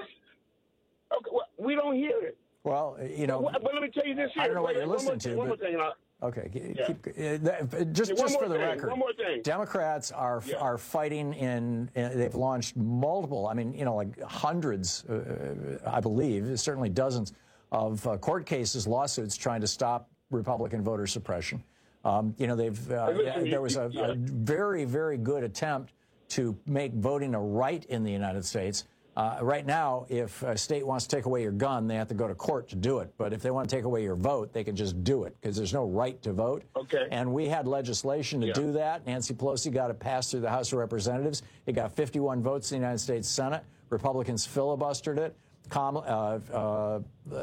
S13: a, okay, well, we don't hear it.
S19: Well, you know,
S13: but, but let me tell you this here.
S19: I don't know what
S13: Wait,
S19: you're
S13: one
S19: listening
S13: more,
S19: to,
S13: One more
S19: but-
S13: thing, and I'll,
S19: Okay, keep,
S13: Yeah.
S19: keep, uh, that, just
S13: Yeah, one
S19: just
S13: more
S19: for the
S13: thing,
S19: record,
S13: one more thing.
S19: Democrats are
S13: Yeah.
S19: are fighting in, in. They've launched multiple. I mean, you know, like hundreds, uh, I believe, certainly dozens of uh, court cases, lawsuits trying to stop Republican voter suppression. Um, you know, they've uh,
S13: Listen,
S19: there was a,
S13: yeah.
S19: a very very good attempt to make voting a right in the United States. Uh, right now, if a state wants to take away your gun, they have to go to court to do it. But if they want to take away your vote, they can just do it, because there's no right to vote.
S13: Okay.
S19: And we had legislation to
S13: Yeah.
S19: do that. Nancy Pelosi got it passed through the House of Representatives. It got fifty-one votes in the United States Senate. Republicans filibustered it. Com- uh, uh, uh,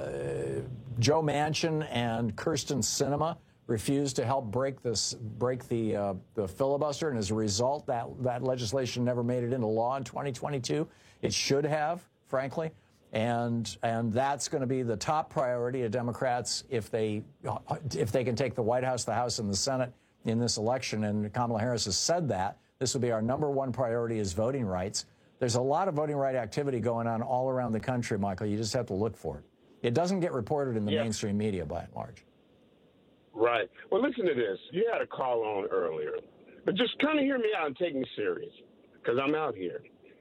S19: Joe Manchin and Kyrsten Sinema refused to help break this, break the uh, the filibuster, and as a result, that that legislation never made it into law in twenty twenty-two. It should have, frankly. And and that's going to be the top priority of Democrats if they if they can take the White House, the House, and the Senate in this election. And Kamala Harris has said that this will be our number one priority is voting rights. There's a lot of voting right activity going on all around the country, Michael. You just have to look for it. It doesn't get reported in the
S13: yeah.
S19: mainstream media by and large.
S13: Right. Well, listen to this. You had a call on earlier, but just kind of hear me out and take me serious because I'm out here.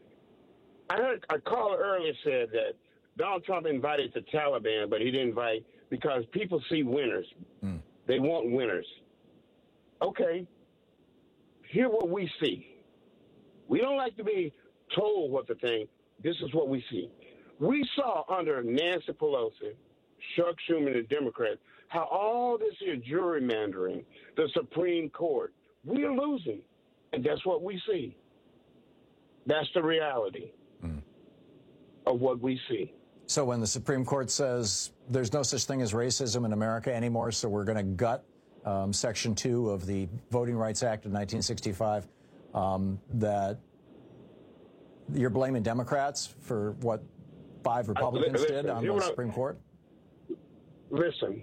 S13: I heard a caller earlier said that Donald Trump invited the Taliban, but he didn't invite because people see winners. Mm. They want winners. Okay. Hear what we see. We don't like to be told what to think. This is what we see. We saw under Nancy Pelosi, Chuck Schumer, the Democrats, how all this here gerrymandering, the Supreme Court, we are losing. And that's what we see. That's the reality mm. of what we see.
S19: So when the Supreme Court says there's no such thing as racism in America anymore, so we're going to gut um, Section two of the Voting Rights Act of nineteen sixty-five, um, that you're blaming Democrats for what five Republicans
S13: listen,
S19: did on the Supreme Court?
S13: Listen,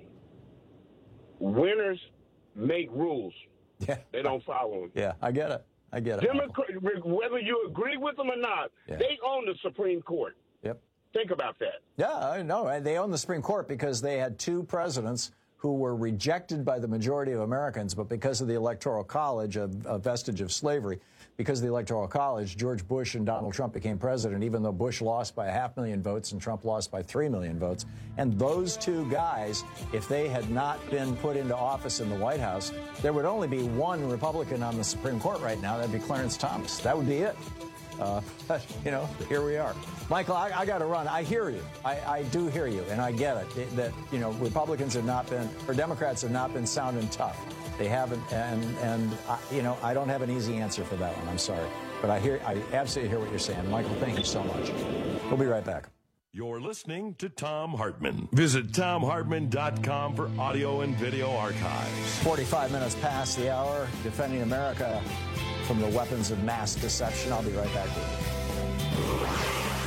S13: winners make rules.
S19: Yeah.
S13: They don't follow them.
S19: Yeah, I get it. I get it.
S13: Democrat, whether you agree with them or not,
S19: yeah.
S13: they own the Supreme Court.
S19: Yep.
S13: Think about that.
S19: Yeah, I know. They own the Supreme Court because they had two presidents who were rejected by the majority of Americans, but because of the Electoral College, a, a vestige of slavery, because of the Electoral College, George Bush and Donald Trump became president, even though Bush lost by a half million votes and Trump lost by three million votes. And those two guys, if they had not been put into office in the White House, there would only be one Republican on the Supreme Court right now. That'd be Clarence Thomas. That would be it. Uh, but, you know, here we are. Michael, I, I got to run. I hear you. I, I do hear you, and I get it, it. That, you know, Republicans have not been, or Democrats have not been sound and tough. They haven't, and, and I, you know, I don't have an easy answer for that one. I'm sorry. But I hear, I absolutely hear what you're saying. Michael, thank you so much. We'll be right back.
S18: You're listening to Thom Hartmann. Visit Thom Hartmann dot com for audio and video archives.
S19: forty-five minutes past the hour, defending America from the weapons of mass deception. I'll be right back with you.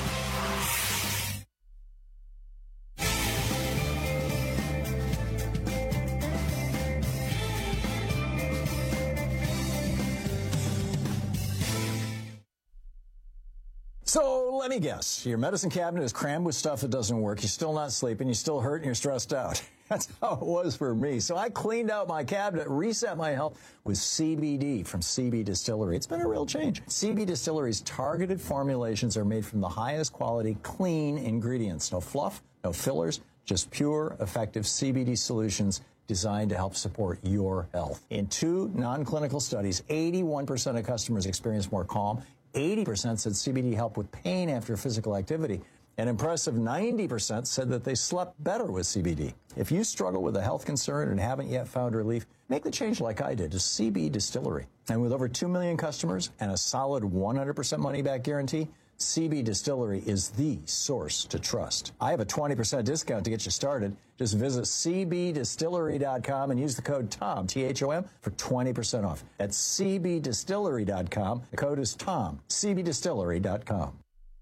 S19: So let me guess, your medicine cabinet is crammed with stuff that doesn't work. You're still not sleeping. You're still hurt and you're stressed out. That's how it was for me. So I cleaned out my cabinet, reset my health with C B D from C B Distillery. It's been a real change. C B Distillery's targeted formulations are made from the highest quality, clean ingredients. No fluff, no fillers, just pure, effective C B D solutions designed to help support your health. In two non-clinical studies, eighty-one percent of customers experienced more calm. eighty percent said C B D helped with pain after physical activity. An impressive ninety percent said that they slept better with C B D. If you struggle with a health concern and haven't yet found relief, make the change like I did to C B Distillery. And with over two million customers and a solid one hundred percent money-back guarantee, C B Distillery is the source to trust. I have a twenty percent discount to get you started. Just visit C B distillery dot com and use the code TOM, T H O M, for twenty percent off. That's C B distillery dot com. The code is TOM, C B distillery dot com.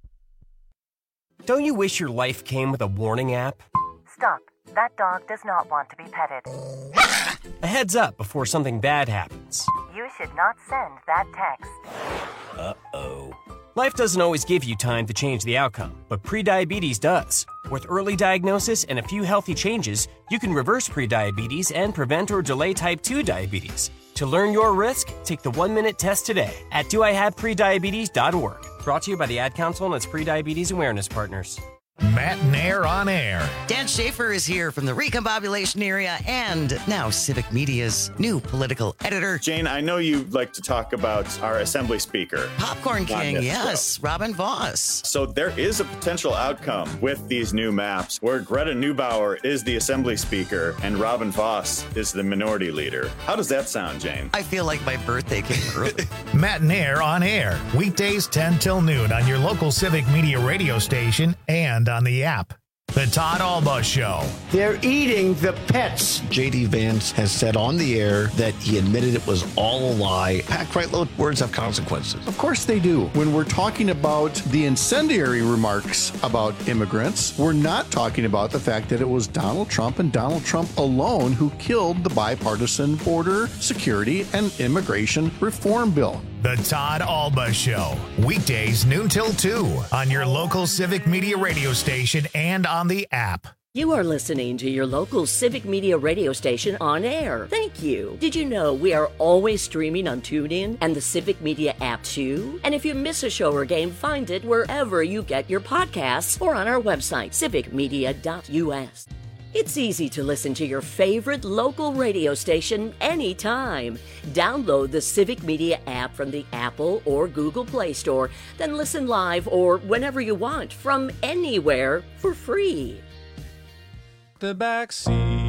S1: Don't you wish your life came with a warning app?
S14: Stop. That dog does not want to be petted.
S1: A heads up before something bad happens.
S14: You should not send that text.
S1: Uh-oh. Life doesn't always give you time to change the outcome, but prediabetes does. With early diagnosis and a few healthy changes, you can reverse prediabetes and prevent or delay type two diabetes. To learn your risk, take the one-minute test today at do I have prediabetes dot org. Brought to you by the Ad Council and its prediabetes awareness partners.
S2: Matt Nair on air.
S16: Dan Schaefer is here from the Recombobulation area and now Civic Media's new political editor.
S23: Jane, I know you like to talk about our Assembly Speaker.
S16: Popcorn King, yes, show. Robin Voss.
S23: So there is a potential outcome with these new maps where Greta Neubauer is the Assembly Speaker and Robin Voss is the Minority Leader. How does that sound, Jane?
S16: I feel like my birthday came early.
S2: Matt Nair on air, weekdays ten till noon on your local Civic Media radio station and on the app. The Todd Alba Show.
S5: They're eating the pets.
S17: J D. Vance has said on the air that he admitted it was all a lie. Pat Kreitlow, words have consequences.
S22: Of course they do. When we're talking about the incendiary remarks about immigrants, we're not talking about the fact that it was Donald Trump and Donald Trump alone who killed the bipartisan border security and immigration reform bill.
S2: The Todd Alba Show. Weekdays noon till two on your local Civic Media radio station and on the app.
S24: You are listening to your local Civic Media radio station on air. Thank you. Did you know we are always streaming on TuneIn and the Civic Media app too? And if you miss a show or game, find it wherever you get your podcasts or on our website, civic media dot u s. It's easy to listen to your favorite local radio station anytime. Download the Civic Media app from the Apple or Google Play Store, then listen live or whenever you want from anywhere for free.
S25: The back seat.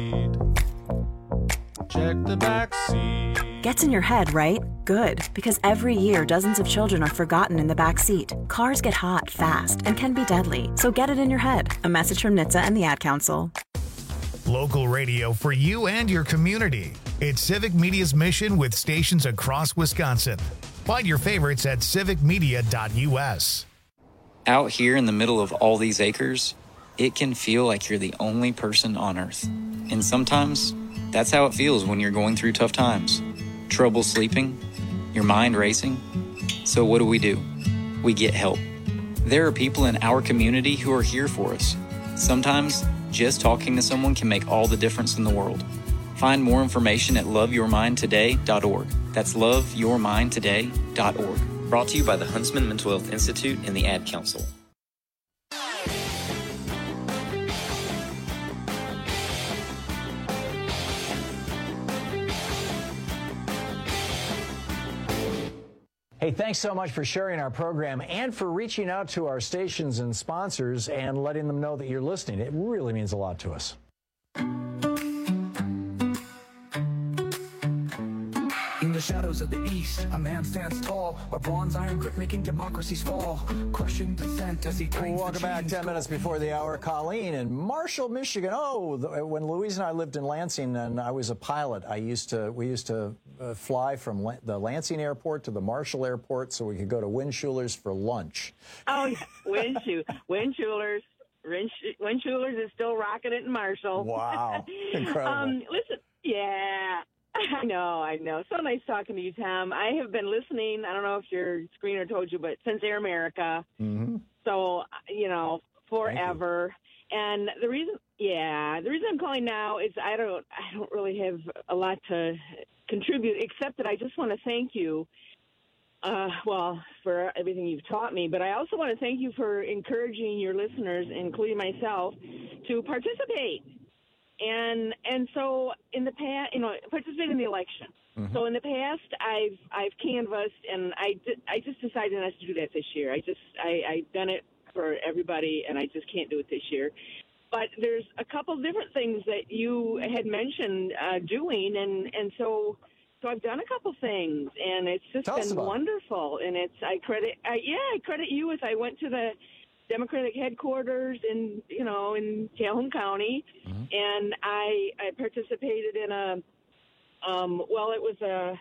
S25: Check the back seat.
S26: Gets in your head, right? Good, because every year dozens of children are forgotten in the back seat. Cars get hot fast and can be deadly, so get it in your head. A message from N H T S A and the Ad Council.
S2: Local radio for you and your community. It's Civic Media's mission with stations across Wisconsin. Find your favorites at civic media dot u s.
S27: Out here in the middle of all these acres, it can feel like you're the only person on Earth. And sometimes, that's how it feels when you're going through tough times. Trouble sleeping, your mind racing. So what do we do? We get help. There are people in our community who are here for us. Sometimes, just talking to someone can make all the difference in the world. Find more information at love your mind today dot org. That's love your mind today dot org. Brought to you by the Huntsman Mental Health Institute and the Ad Council.
S19: Hey, thanks so much for sharing our program and for reaching out to our stations and sponsors and letting them know that you're listening. It really means a lot to us.
S28: In the shadows of the east, a man stands tall, a bronze iron grip making democracies fall, crushing dissent as he brings.
S19: Welcome back. Ten minutes before the hour. Colleen in Marshall, Michigan. Oh, the, when Louise and I lived in Lansing, and I was a pilot, I used to. We used to uh, fly from La- the Lansing airport to the Marshall airport, so we could go to Windschuler's for lunch.
S29: Oh, yeah. Windschu- Windschuler's. Windschuler's is still rocking it in Marshall.
S19: Wow, incredible.
S29: um, listen, yeah. I know, I know. So nice talking to you, Tom. I have been listening. I don't know if your screener told you, but since Air America.
S19: Mm-hmm.
S29: So, you know, forever. You. And the reason, yeah, the reason I'm calling now is I don't, I don't really have a lot to contribute, except that I just want to thank you. Uh, well, for everything you've taught me, but I also want to thank you for encouraging your listeners, including myself, to participate. And and so in the past, you know, participate in the election. Mm-hmm. So in the past, I've I've canvassed, and I did, I just decided not to do that this year. I just I I've done it for everybody, and I just can't do it this year. But there's a couple different things that you had mentioned uh, doing, and and so so I've done a couple things, and it's just
S19: Tell
S29: been wonderful. And it's I credit I, yeah I credit you as I went to the Democratic headquarters in, you know, in Calhoun County, mm-hmm. and I, I participated in a, um, well, it was a,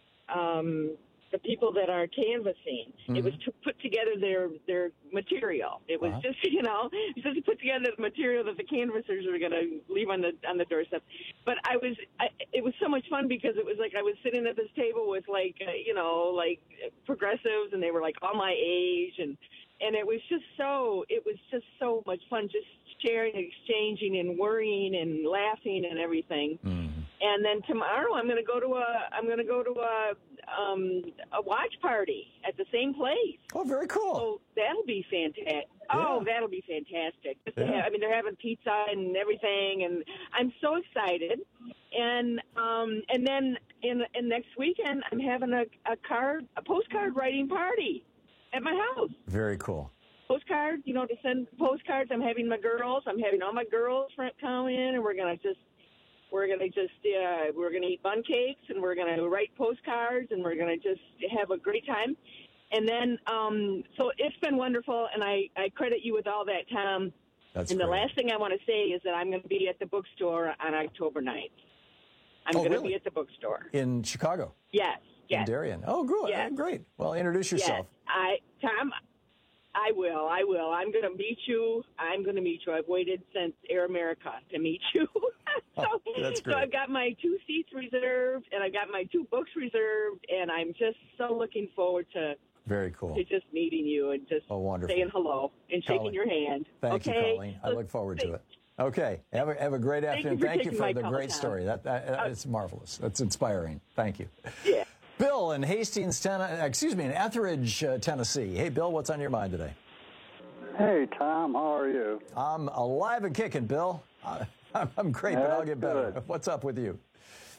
S29: um, the people that are canvassing. Mm-hmm. It was to put together their, their material. It was uh-huh. just, you know, just to put together the material that the canvassers were going to leave on the on the doorstep. But I was, I, it was so much fun because it was like I was sitting at this table with like, uh, you know, like progressives, and they were like all my age, and. And it was just so, it was just so much fun, just sharing and exchanging and worrying and laughing and everything. Mm-hmm. And then tomorrow I'm going to go to a, I'm going to go to a, um, a watch party at the same place.
S19: Oh, very cool.
S29: So that'll be fantastic. Yeah. Oh, that'll be fantastic. Just yeah. to have, I mean, they're having pizza and everything, and I'm so excited. And um, and then in, in next weekend I'm having a, a card, a postcard writing party at my house.
S19: Very cool.
S29: Postcards, you know, to send postcards. I'm having my girls. I'm having all my girls come in, and we're gonna just, we're gonna just, uh, we're gonna eat bun cakes, and we're gonna write postcards, and we're gonna just have a great time. And then, um, so it's been wonderful, and I, I credit you with all that, Tom.
S19: That's
S29: and the
S19: great.
S29: last thing I want to say is that I'm going to be at the bookstore on October ninth. I'm
S19: Oh,
S29: going to
S19: really?
S29: be at the bookstore.
S19: In Chicago?
S29: Yes, yes.
S19: In Darien. Oh, good.
S29: Yes.
S19: Great. Well, introduce yourself.
S29: Yes, I, Tom, I will, I will. I'm going to meet you. I'm going to meet you. I've waited since Air America to meet you. so,
S19: Oh, that's great.
S29: so I've got my two seats reserved, and I've got my two books reserved, and I'm just so looking forward to
S19: Very cool.
S29: to just meeting you and just
S19: Oh, wonderful.
S29: saying hello and shaking
S19: Colleen.
S29: your hand.
S19: Thank
S29: okay?
S19: you, Colleen. I look forward to it. Okay. Have a, have a great
S29: Thank you
S19: afternoon.
S29: for
S19: Thank you
S29: taking
S19: for
S29: my
S19: the
S29: call,
S19: great
S29: Tom.
S19: story. That, that uh, It's marvelous. That's inspiring. Thank you.
S29: Yeah.
S19: Bill in Hastings, ten- excuse me, in Etheridge, uh, Tennessee. Hey, Bill, what's on your mind today?
S4: Hey, Tom, how are you?
S19: I'm alive and kicking, Bill. Uh, I'm, I'm great, but I'll
S4: That's
S19: get better.
S4: good.
S19: What's up with you?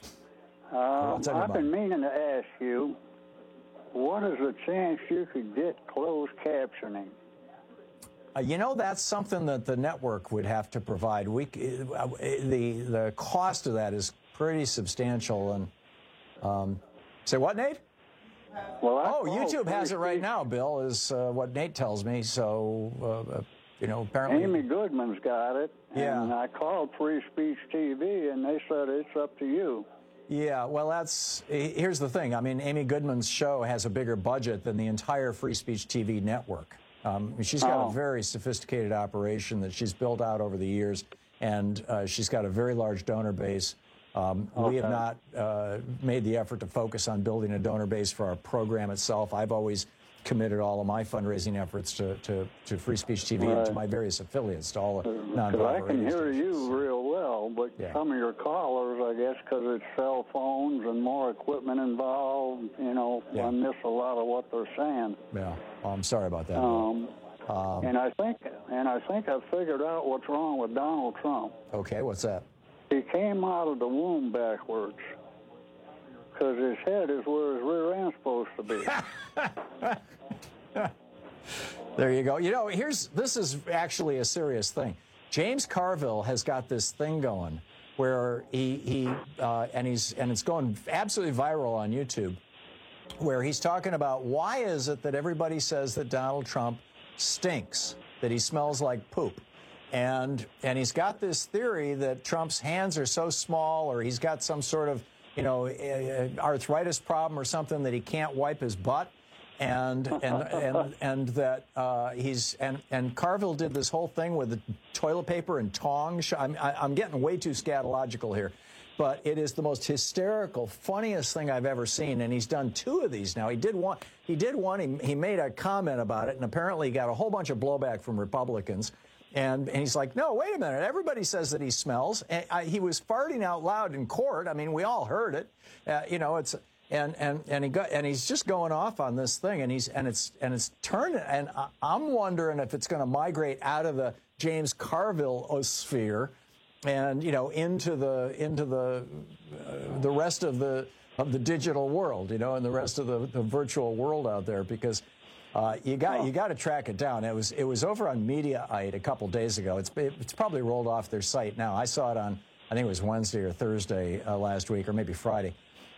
S4: Um,
S19: What's on your
S4: I've been meaning to ask you, what is the chance you could get closed captioning?
S19: Uh, you know, that's something that the network would have to provide. We, uh, the the cost of that is pretty substantial. And um, say what, Nate?
S4: Well, I
S19: oh,
S4: called
S19: YouTube has
S4: Free
S19: it right
S4: Speech-
S19: now. Bill is uh, what Nate tells me. So, uh, uh, you know, apparently,
S4: Amy Goodman's got it.
S19: Yeah.
S4: And I called Free Speech T V, and they said it's up to you.
S19: Yeah, well, that's here's the thing. I mean, Amy Goodman's show has a bigger budget than the entire Free Speech T V network. Um, she's got
S4: Oh.
S19: a very sophisticated operation that she's built out over the years, and uh, she's got a very large donor base. Um, We have
S4: Okay.
S19: not uh, made the effort to focus on building a donor base for our program itself. I've always committed all of my fundraising efforts to, to, to Free Speech T V and to
S4: Right.
S19: my various affiliates, to all the
S4: Because
S19: nonprofit
S4: I can
S19: radio
S4: hear
S19: stations.
S4: you real well, but
S19: Yeah.
S4: some of your callers, I guess, because it's cell phones and more equipment involved, you know,
S19: Yeah.
S4: I miss a lot of what they're saying.
S19: Yeah, well, I'm sorry about that. Bill.
S4: Um,
S19: Um,
S4: and I think, and I think I figured out what's wrong with Donald Trump.
S19: okay, what's that?
S4: He came out of the womb backwards, because his head is where his rear end's supposed to be.
S19: There you go. You know, here's this is actually a serious thing. James Carville has got this thing going where he he uh, and he's and it's going absolutely viral on YouTube, where he's talking about why is it that everybody says that Donald Trump stinks, that he smells like poop. And and he's got this theory that Trump's hands are so small, or he's got some sort of, you know, uh, arthritis problem or something, that he can't wipe his butt. And and and and that uh, he's and and Carville did this whole thing with the toilet paper and tongs. I'm I- I'm getting way too scatological here, but it is the most hysterical, funniest thing I've ever seen. And he's done two of these now. He did one. He did one. He he made a comment about it, and apparently he got a whole bunch of blowback from Republicans. And, and he's like, no, wait a minute. Everybody says that he smells. And I, he was farting out loud in court. I mean, we all heard it. Uh, you know, it's. And and and he got and he's just going off on this thing, and he's and it's and it's turning, and I, I'm wondering if it's going to migrate out of the James Carville sphere, and you know into the into the uh, the rest of the of the digital world, you know, and the rest of the, the virtual world out there, because uh, you got you got to track it down. It was it was over on Mediaite a couple days ago. It's it's probably rolled off their site now. I saw it on I think it was Wednesday or Thursday uh, last week, or maybe Friday.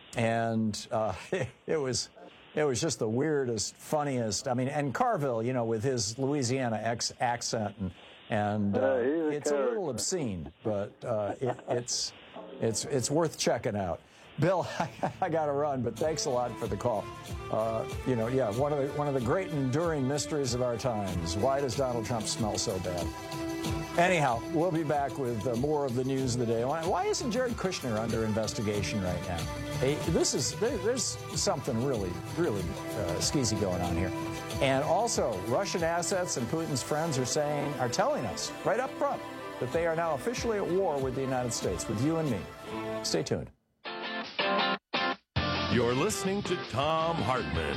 S19: And uh, it, it was, it was just the weirdest, funniest. I mean, and Carville, you know, with his Louisiana ex accent, and and uh,
S4: Yeah, he's a
S19: it's a little obscene, but uh, it, it's it's it's worth checking out. Bill, I, I got to run, but thanks a lot for the call. Uh, you know, yeah, one of the one of the great enduring mysteries of our times. Why does Donald Trump smell so bad? Anyhow, we'll be back with uh, more of the news of the day. Why, why isn't Jared Kushner under investigation right now? Hey, this is there, there's something really, really uh, skeezy going on here. And also, Russian assets and Putin's friends are saying, are telling us right up front that they are now officially at war with the United States, with you and me. Stay tuned.
S18: You're listening to Thom Hartmann.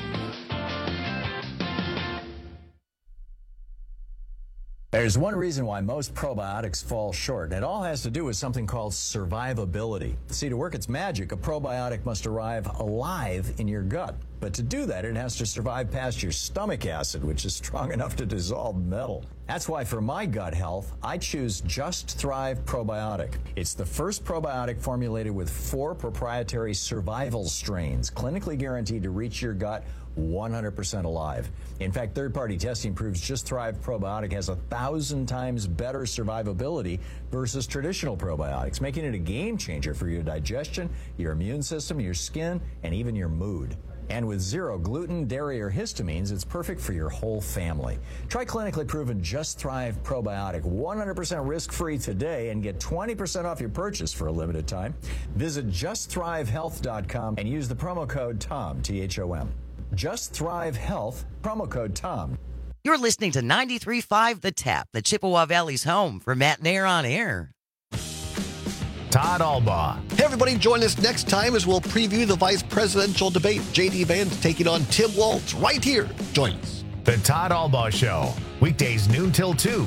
S19: There's one reason why most probiotics fall short, and it all has to do with something called survivability. See, to work its magic, a probiotic must arrive alive in your gut. But to do that, it has to survive past your stomach acid, which is strong enough to dissolve metal. That's why for my gut health, I choose Just Thrive Probiotic. It's the first probiotic formulated with four proprietary survival strains, clinically guaranteed to reach your gut one hundred percent alive. In fact, third-party testing proves Just Thrive Probiotic has a thousand times better survivability versus traditional probiotics, making it a game changer for your digestion, your immune system, your skin, and even your mood. And with zero gluten, dairy, or histamines, it's perfect for your whole family. Try clinically proven Just Thrive Probiotic, one hundred percent risk-free today, and get twenty percent off your purchase for a limited time. Visit just thrive health dot com and use the promo code TOM, T H O M. Just Thrive Health, promo code TOM.
S16: You're listening to ninety-three point five The Tap, the Chippewa Valley's home for Matt Nair on Air.
S2: Todd Albaugh.
S17: Hey, everybody, join us next time as we'll preview the vice presidential debate. J D. Vance taking on Tim Walz right here. Join us.
S2: The Todd Albaugh Show, weekdays noon till two.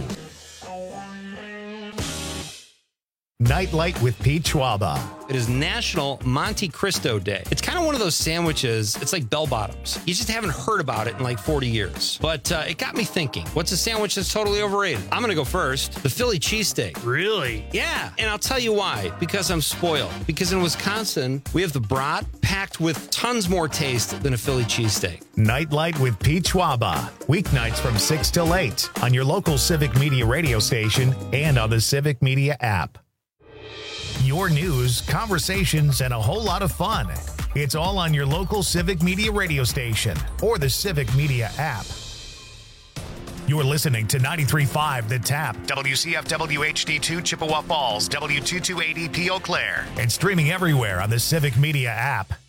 S2: Nightlight with Pete Schwaba.
S6: It is National Monte Cristo Day. It's kind of one of those sandwiches, it's like bell bottoms. You just haven't heard about it in like forty years. But uh, it got me thinking, what's a sandwich that's totally overrated? I'm going to go first. The Philly cheesesteak.
S7: Really?
S6: Yeah, and I'll tell you why. Because I'm spoiled. Because in Wisconsin, we have the brat packed with tons more taste than a Philly cheesesteak.
S2: Nightlight with Pete Schwaba. Weeknights from six till eight on your local Civic Media radio station and on the Civic Media app. Your news, conversations, and a whole lot of fun. It's all on your local Civic Media radio station or the Civic Media app. You're listening to ninety-three point five The Tap, W C F W H D two Chippewa Falls, W two two eight E P Eau Claire, and streaming everywhere on the Civic Media app.